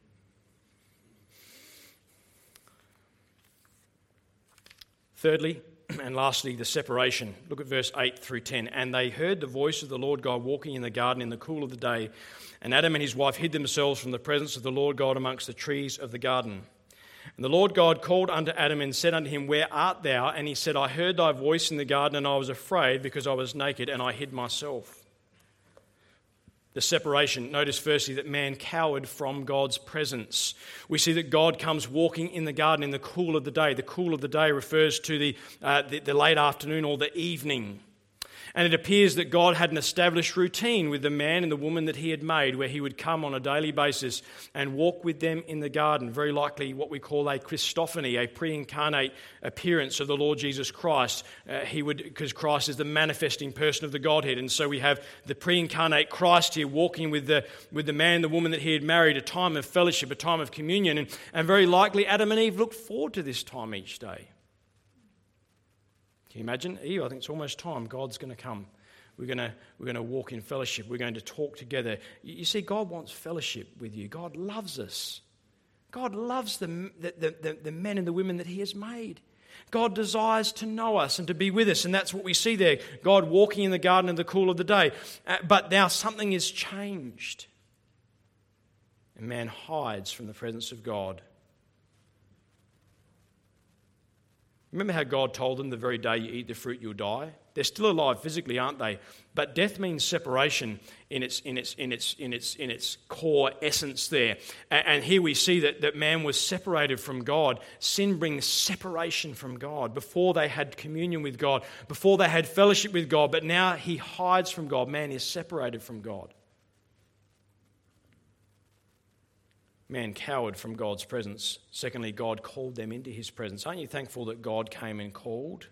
Thirdly, and lastly, the separation. Look at verse 8 through 10. And they heard the voice of the Lord God walking in the garden in the cool of the day. And Adam and his wife hid themselves from the presence of the Lord God amongst the trees of the garden. And the Lord God called unto Adam and said unto him, where art thou? And he said, I heard thy voice in the garden, and I was afraid because I was naked, and I hid myself. The separation. Notice firstly that man cowered from God's presence. We see that God comes walking in the garden in the cool of the day. The cool of the day refers to the late afternoon or the evening. And it appears that God had an established routine with the man and the woman that he had made, where he would come on a daily basis and walk with them in the garden. Very likely what we call a Christophany, a pre-incarnate appearance of the Lord Jesus Christ. Because Christ is the manifesting person of the Godhead. And so we have the pre-incarnate Christ here walking with the man and the woman that he had married, a time of fellowship, a time of communion. And very likely Adam and Eve looked forward to this time each day. Can you imagine? Eve, I think it's almost time. God's going to come. We're going to walk in fellowship. We're going to talk together. You see, God wants fellowship with you. God loves us. God loves the men and the women that he has made. God desires to know us and to be with us, and that's what we see there. God walking in the garden in the cool of the day. But now something has changed. And man hides from the presence of God. Remember how God told them the very day you eat the fruit you'll die? They're still alive physically, aren't they? But death means separation in its core essence there. And here we see that man was separated from God. Sin brings separation from God. Before they had communion with God, before they had fellowship with God, but now he hides from God. Man is separated from God. Man cowered from God's presence. Secondly, God called them into his presence. Aren't you thankful that God came and called?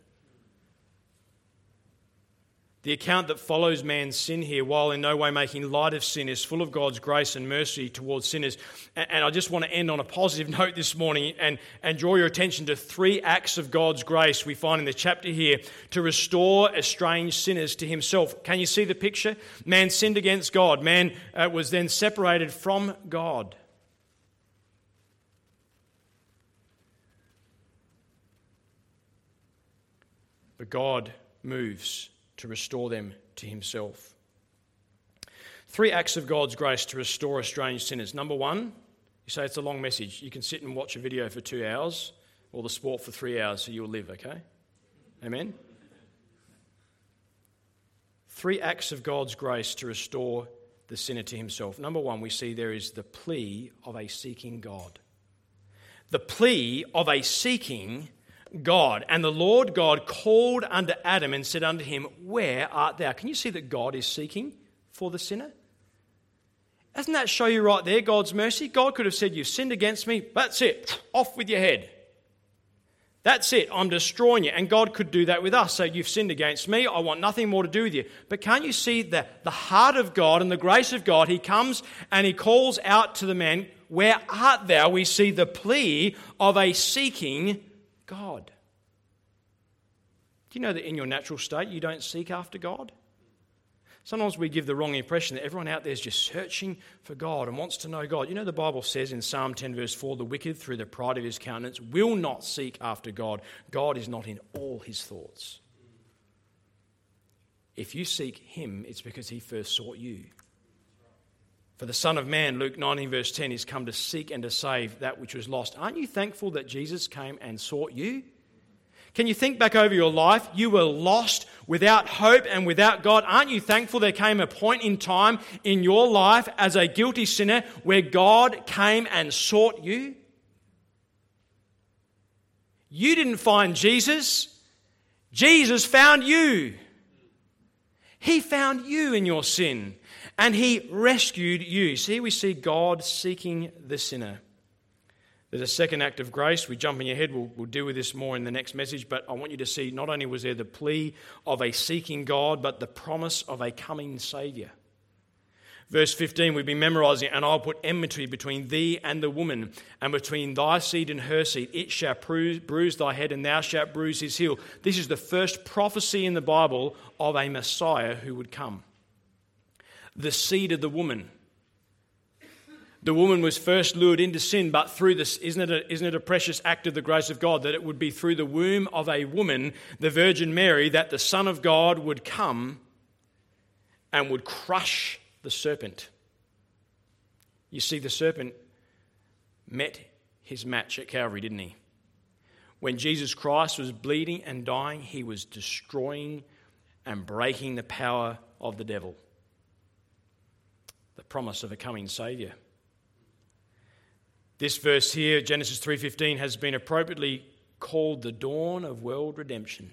The account that follows man's sin here, while in no way making light of sin, is full of God's grace and mercy towards sinners. And I just want to end on a positive note this morning and draw your attention to 3 acts of God's grace we find in the chapter here to restore estranged sinners to himself. Can you see the picture? Man sinned against God. Man was then separated from God. But God moves to restore them to himself. 3 acts of God's grace to restore estranged sinners. Number 1, you say it's a long message. You can sit and watch a video for 2 hours or the sport for 3 hours so you'll live, okay? Amen? 3 acts of God's grace to restore the sinner to himself. Number 1, we see there is the plea of a seeking God. The plea of a seeking God. And the Lord God called unto Adam and said unto him, where art thou? Can you see that God is seeking for the sinner? Doesn't that show you right there God's mercy? God could have said, you've sinned against me, that's it, off with your head. That's it, I'm destroying you. And God could do that with us. So you've sinned against me, I want nothing more to do with you. But can't you see the heart of God and the grace of God? He comes and he calls out to the man, where art thou? We see the plea of a seeking God. Do you know that in your natural state you don't seek after God? Sometimes we give the wrong impression that everyone out there is just searching for God and wants to know God. You know the Bible says in Psalm 10 verse 4, the wicked through the pride of his countenance will not seek after God. God is not in all his thoughts. If you seek him, it's because he first sought you. For the Son of Man, Luke 19 verse 10, is come to seek and to save that which was lost. Aren't you thankful that Jesus came and sought you? Can you think back over your life? You were lost, without hope and without God. Aren't you thankful there came a point in time in your life as a guilty sinner where God came and sought you? You didn't find Jesus. Jesus found you. He found you in your sin and he rescued you. See, we see God seeking the sinner. There's a second act of grace. We jump in your head. We'll deal with this more in the next message. But I want you to see not only was there the plea of a seeking God, but the promise of a coming Saviour. Verse 15, we've been memorising, and I'll put enmity between thee and the woman, and between thy seed and her seed. It shall bruise thy head, and thou shalt bruise his heel. This is the first prophecy in the Bible of a Messiah who would come. The seed of the woman. The woman was first lured into sin, but through this, isn't it a precious act of the grace of God that it would be through the womb of a woman, the Virgin Mary, that the Son of God would come and would crush the serpent. You see, the serpent met his match at Calvary, didn't he? When Jesus Christ was bleeding and dying, he was destroying and breaking the power of the devil. The promise of a coming Saviour. This verse here, Genesis 3:15, has been appropriately called the dawn of world redemption.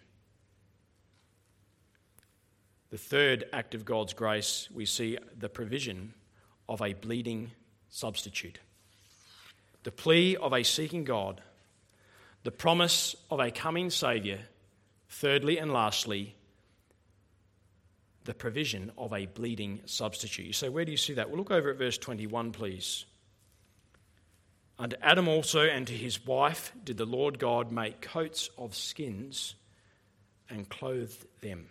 The third act of God's grace, we see the provision of a bleeding substitute. The plea of a seeking God, the promise of a coming Saviour, thirdly and lastly, the provision of a bleeding substitute. You say, where do you see that? Well, look over at verse 21, please. Unto Adam also and to his wife did the Lord God make coats of skins and clothe them.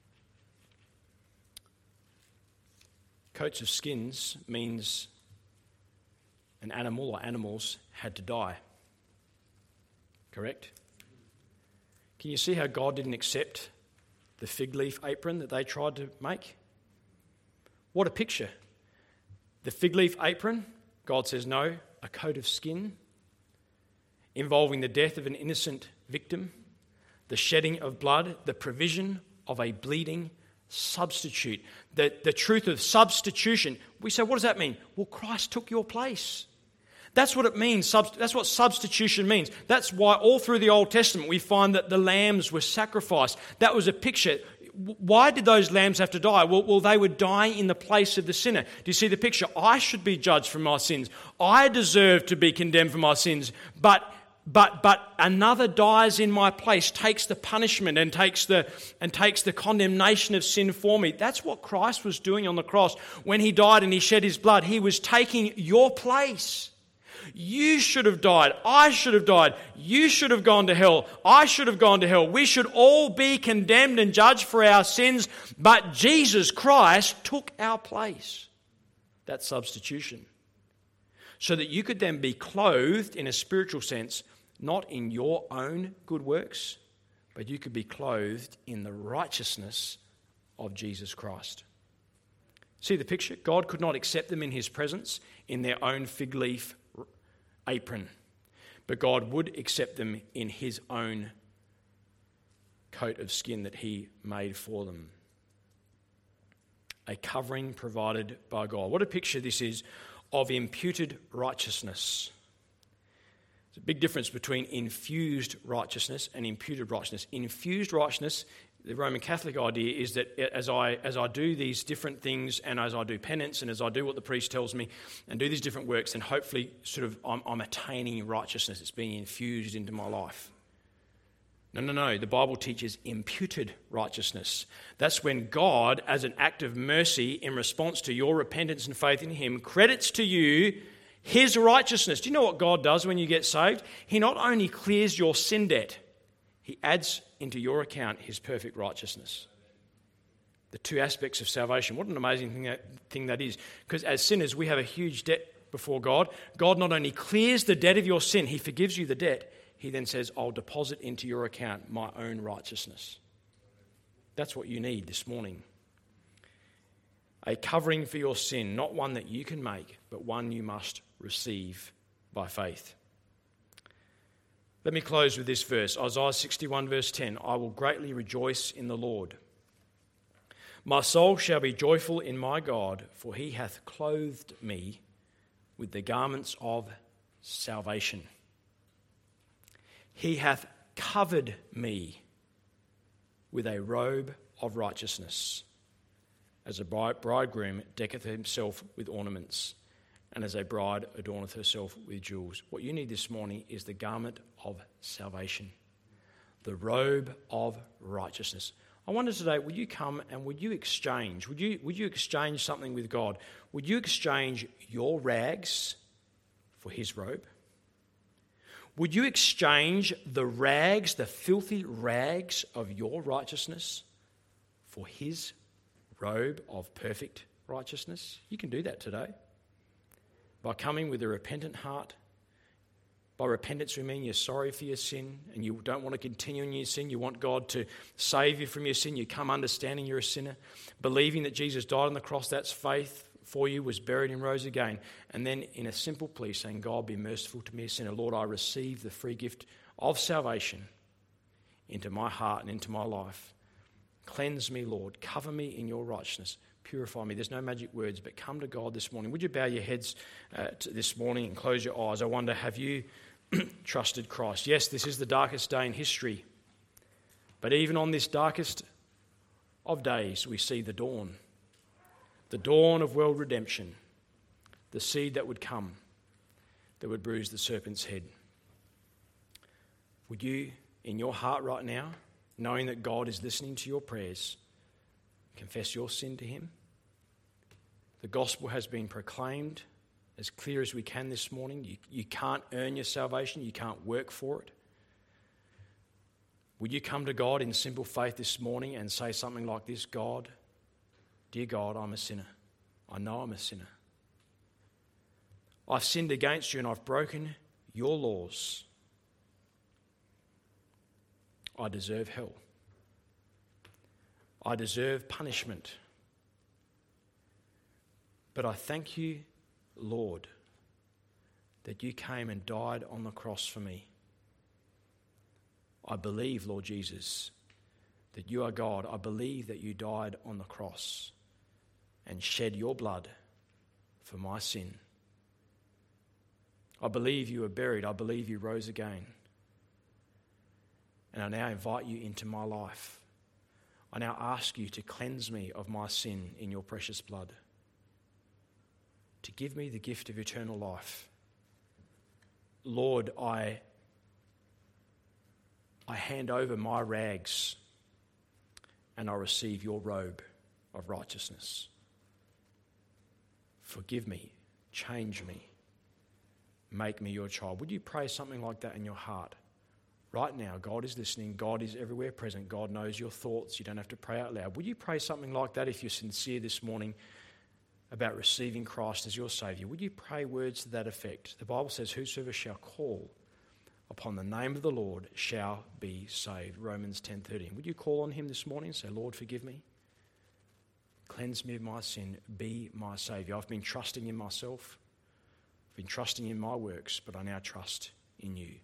Coats of skins means an animal or animals had to die. Correct? Can you see how God didn't accept the fig leaf apron that they tried to make? What a picture. The fig leaf apron, God says no. A coat of skin involving the death of an innocent victim, the shedding of blood, the provision of a bleeding substitute. The truth of substitution. We say, what does that mean? Well, Christ took your place. That's what it means. That's what substitution means. That's why all through the Old Testament we find that the lambs were sacrificed. That was a picture. Why did those lambs have to die? Well, they would die in the place of the sinner. Do you see the picture? I should be judged for my sins. I deserve to be condemned for my sins. But another dies in my place, takes the punishment and takes the condemnation of sin for me. That's what Christ was doing on the cross. When he died and he shed his blood, he was taking your place. You should have died. I should have died. You should have gone to hell. I should have gone to hell. We should all be condemned and judged for our sins, but Jesus Christ took our place. That's substitution. So that you could then be clothed in a spiritual sense, not in your own good works, but you could be clothed in the righteousness of Jesus Christ. See the picture? God could not accept them in his presence in their own fig leaf apron, but God would accept them in his own coat of skin that he made for them. A covering provided by God. What a picture this is of imputed righteousness. There's a big difference between infused righteousness and imputed righteousness. Infused righteousness, the Roman Catholic idea is that as I do these different things and as I do penance and as I do what the priest tells me and do these different works, then hopefully I'm attaining righteousness. It's being infused into my life. No. The Bible teaches imputed righteousness. That's when God, as an act of mercy in response to your repentance and faith in him, credits to you His righteousness. Do you know what God does when you get saved? He not only clears your sin debt, he adds into your account his perfect righteousness. The two aspects of salvation. What an amazing thing that is. Because as sinners, we have a huge debt before God. God not only clears the debt of your sin, he forgives you the debt. He then says, I'll deposit into your account my own righteousness. That's what you need this morning. A covering for your sin, not one that you can make, but one you must receive by faith. Let me close with this verse, Isaiah 61 verse 10. I will greatly rejoice in the Lord. My soul shall be joyful in my God, for he hath clothed me with the garments of salvation. He hath covered me with a robe of righteousness, as a bridegroom decketh himself with ornaments, and as a bride adorneth herself with jewels. What you need this morning is the garment of salvation, the robe of righteousness. I wonder today, would you come and would you exchange? Would you exchange something with God? Would you exchange your rags for his robe? Would you exchange the rags, the filthy rags of your righteousness for his robe of perfect righteousness? You can do that today. By coming with a repentant heart. By repentance we mean you're sorry for your sin and you don't want to continue in your sin. You want God to save you from your sin. You come understanding you're a sinner. Believing that Jesus died on the cross, that's faith for you, was buried and rose again. And then in a simple plea saying, God, be merciful to me, a sinner. Lord, I receive the free gift of salvation into my heart and into my life. Cleanse me, Lord. Cover me in your righteousness. Purify me. There's no magic words, but come to God this morning. Would you bow your heads this morning and close your eyes? I wonder, have you trusted Christ? Yes, this is the darkest day in history. But even on this darkest of days, we see the dawn of world redemption, the seed that would come, that would bruise the serpent's head. Would you, in your heart right now, knowing that God is listening to your prayers, confess your sin to him? The gospel has been proclaimed as clear as we can this morning. You can't earn your salvation. You can't work for it. Would you come to God in simple faith this morning and say something like this? God, dear God, I'm a sinner. I know I'm a sinner. I've sinned against you and I've broken your laws. I deserve hell. I deserve punishment. But I thank you, Lord, that you came and died on the cross for me. I believe, Lord Jesus, that you are God. I believe that you died on the cross and shed your blood for my sin. I believe you were buried. I believe you rose again. And I now invite you into my life. I now ask you to cleanse me of my sin in your precious blood, to give me the gift of eternal life. Lord, I hand over my rags and I receive your robe of righteousness. Forgive me, change me, make me your child. Would you pray something like that in your heart? Right now, God is listening. God is everywhere present. God knows your thoughts. You don't have to pray out loud. Would you pray something like that if you're sincere this morning about receiving Christ as your Saviour? Would you pray words to that effect? The Bible says, whosoever shall call upon the name of the Lord shall be saved. Romans 10:13. Would you call on him this morning and say, Lord, forgive me. Cleanse me of my sin. Be my Saviour. I've been trusting in myself. I've been trusting in my works, but I now trust in you.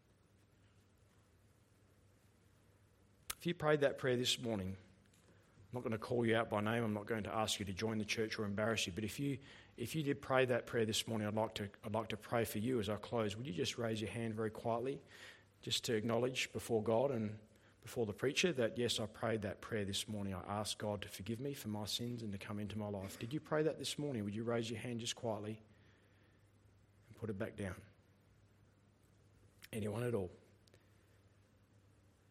If you prayed that prayer this morning, I'm not going to call you out by name. I'm not going to ask you to join the church or embarrass you. But if you did pray that prayer this morning, I'd like to pray for you as I close. Would you just raise your hand very quietly, just to acknowledge before God and before the preacher that, yes, I prayed that prayer this morning. I asked God to forgive me for my sins and to come into my life. Did you pray that this morning? Would you raise your hand just quietly and put it back down? Anyone at all?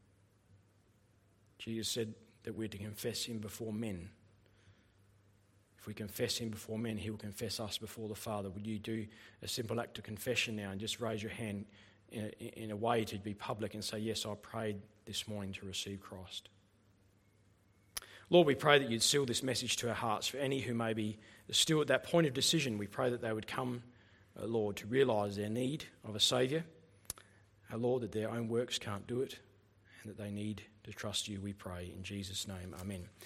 Jesus said that we're to confess him before men. If we confess him before men, he will confess us before the Father. Would you do a simple act of confession now and just raise your hand in a way to be public and say, yes, I prayed this morning to receive Christ. Lord, we pray that you'd seal this message to our hearts. For any who may be still at that point of decision, we pray that they would come, Lord, to realise their need of a Saviour. Lord, that their own works can't do it and that they need to trust you, we pray in Jesus' name. Amen.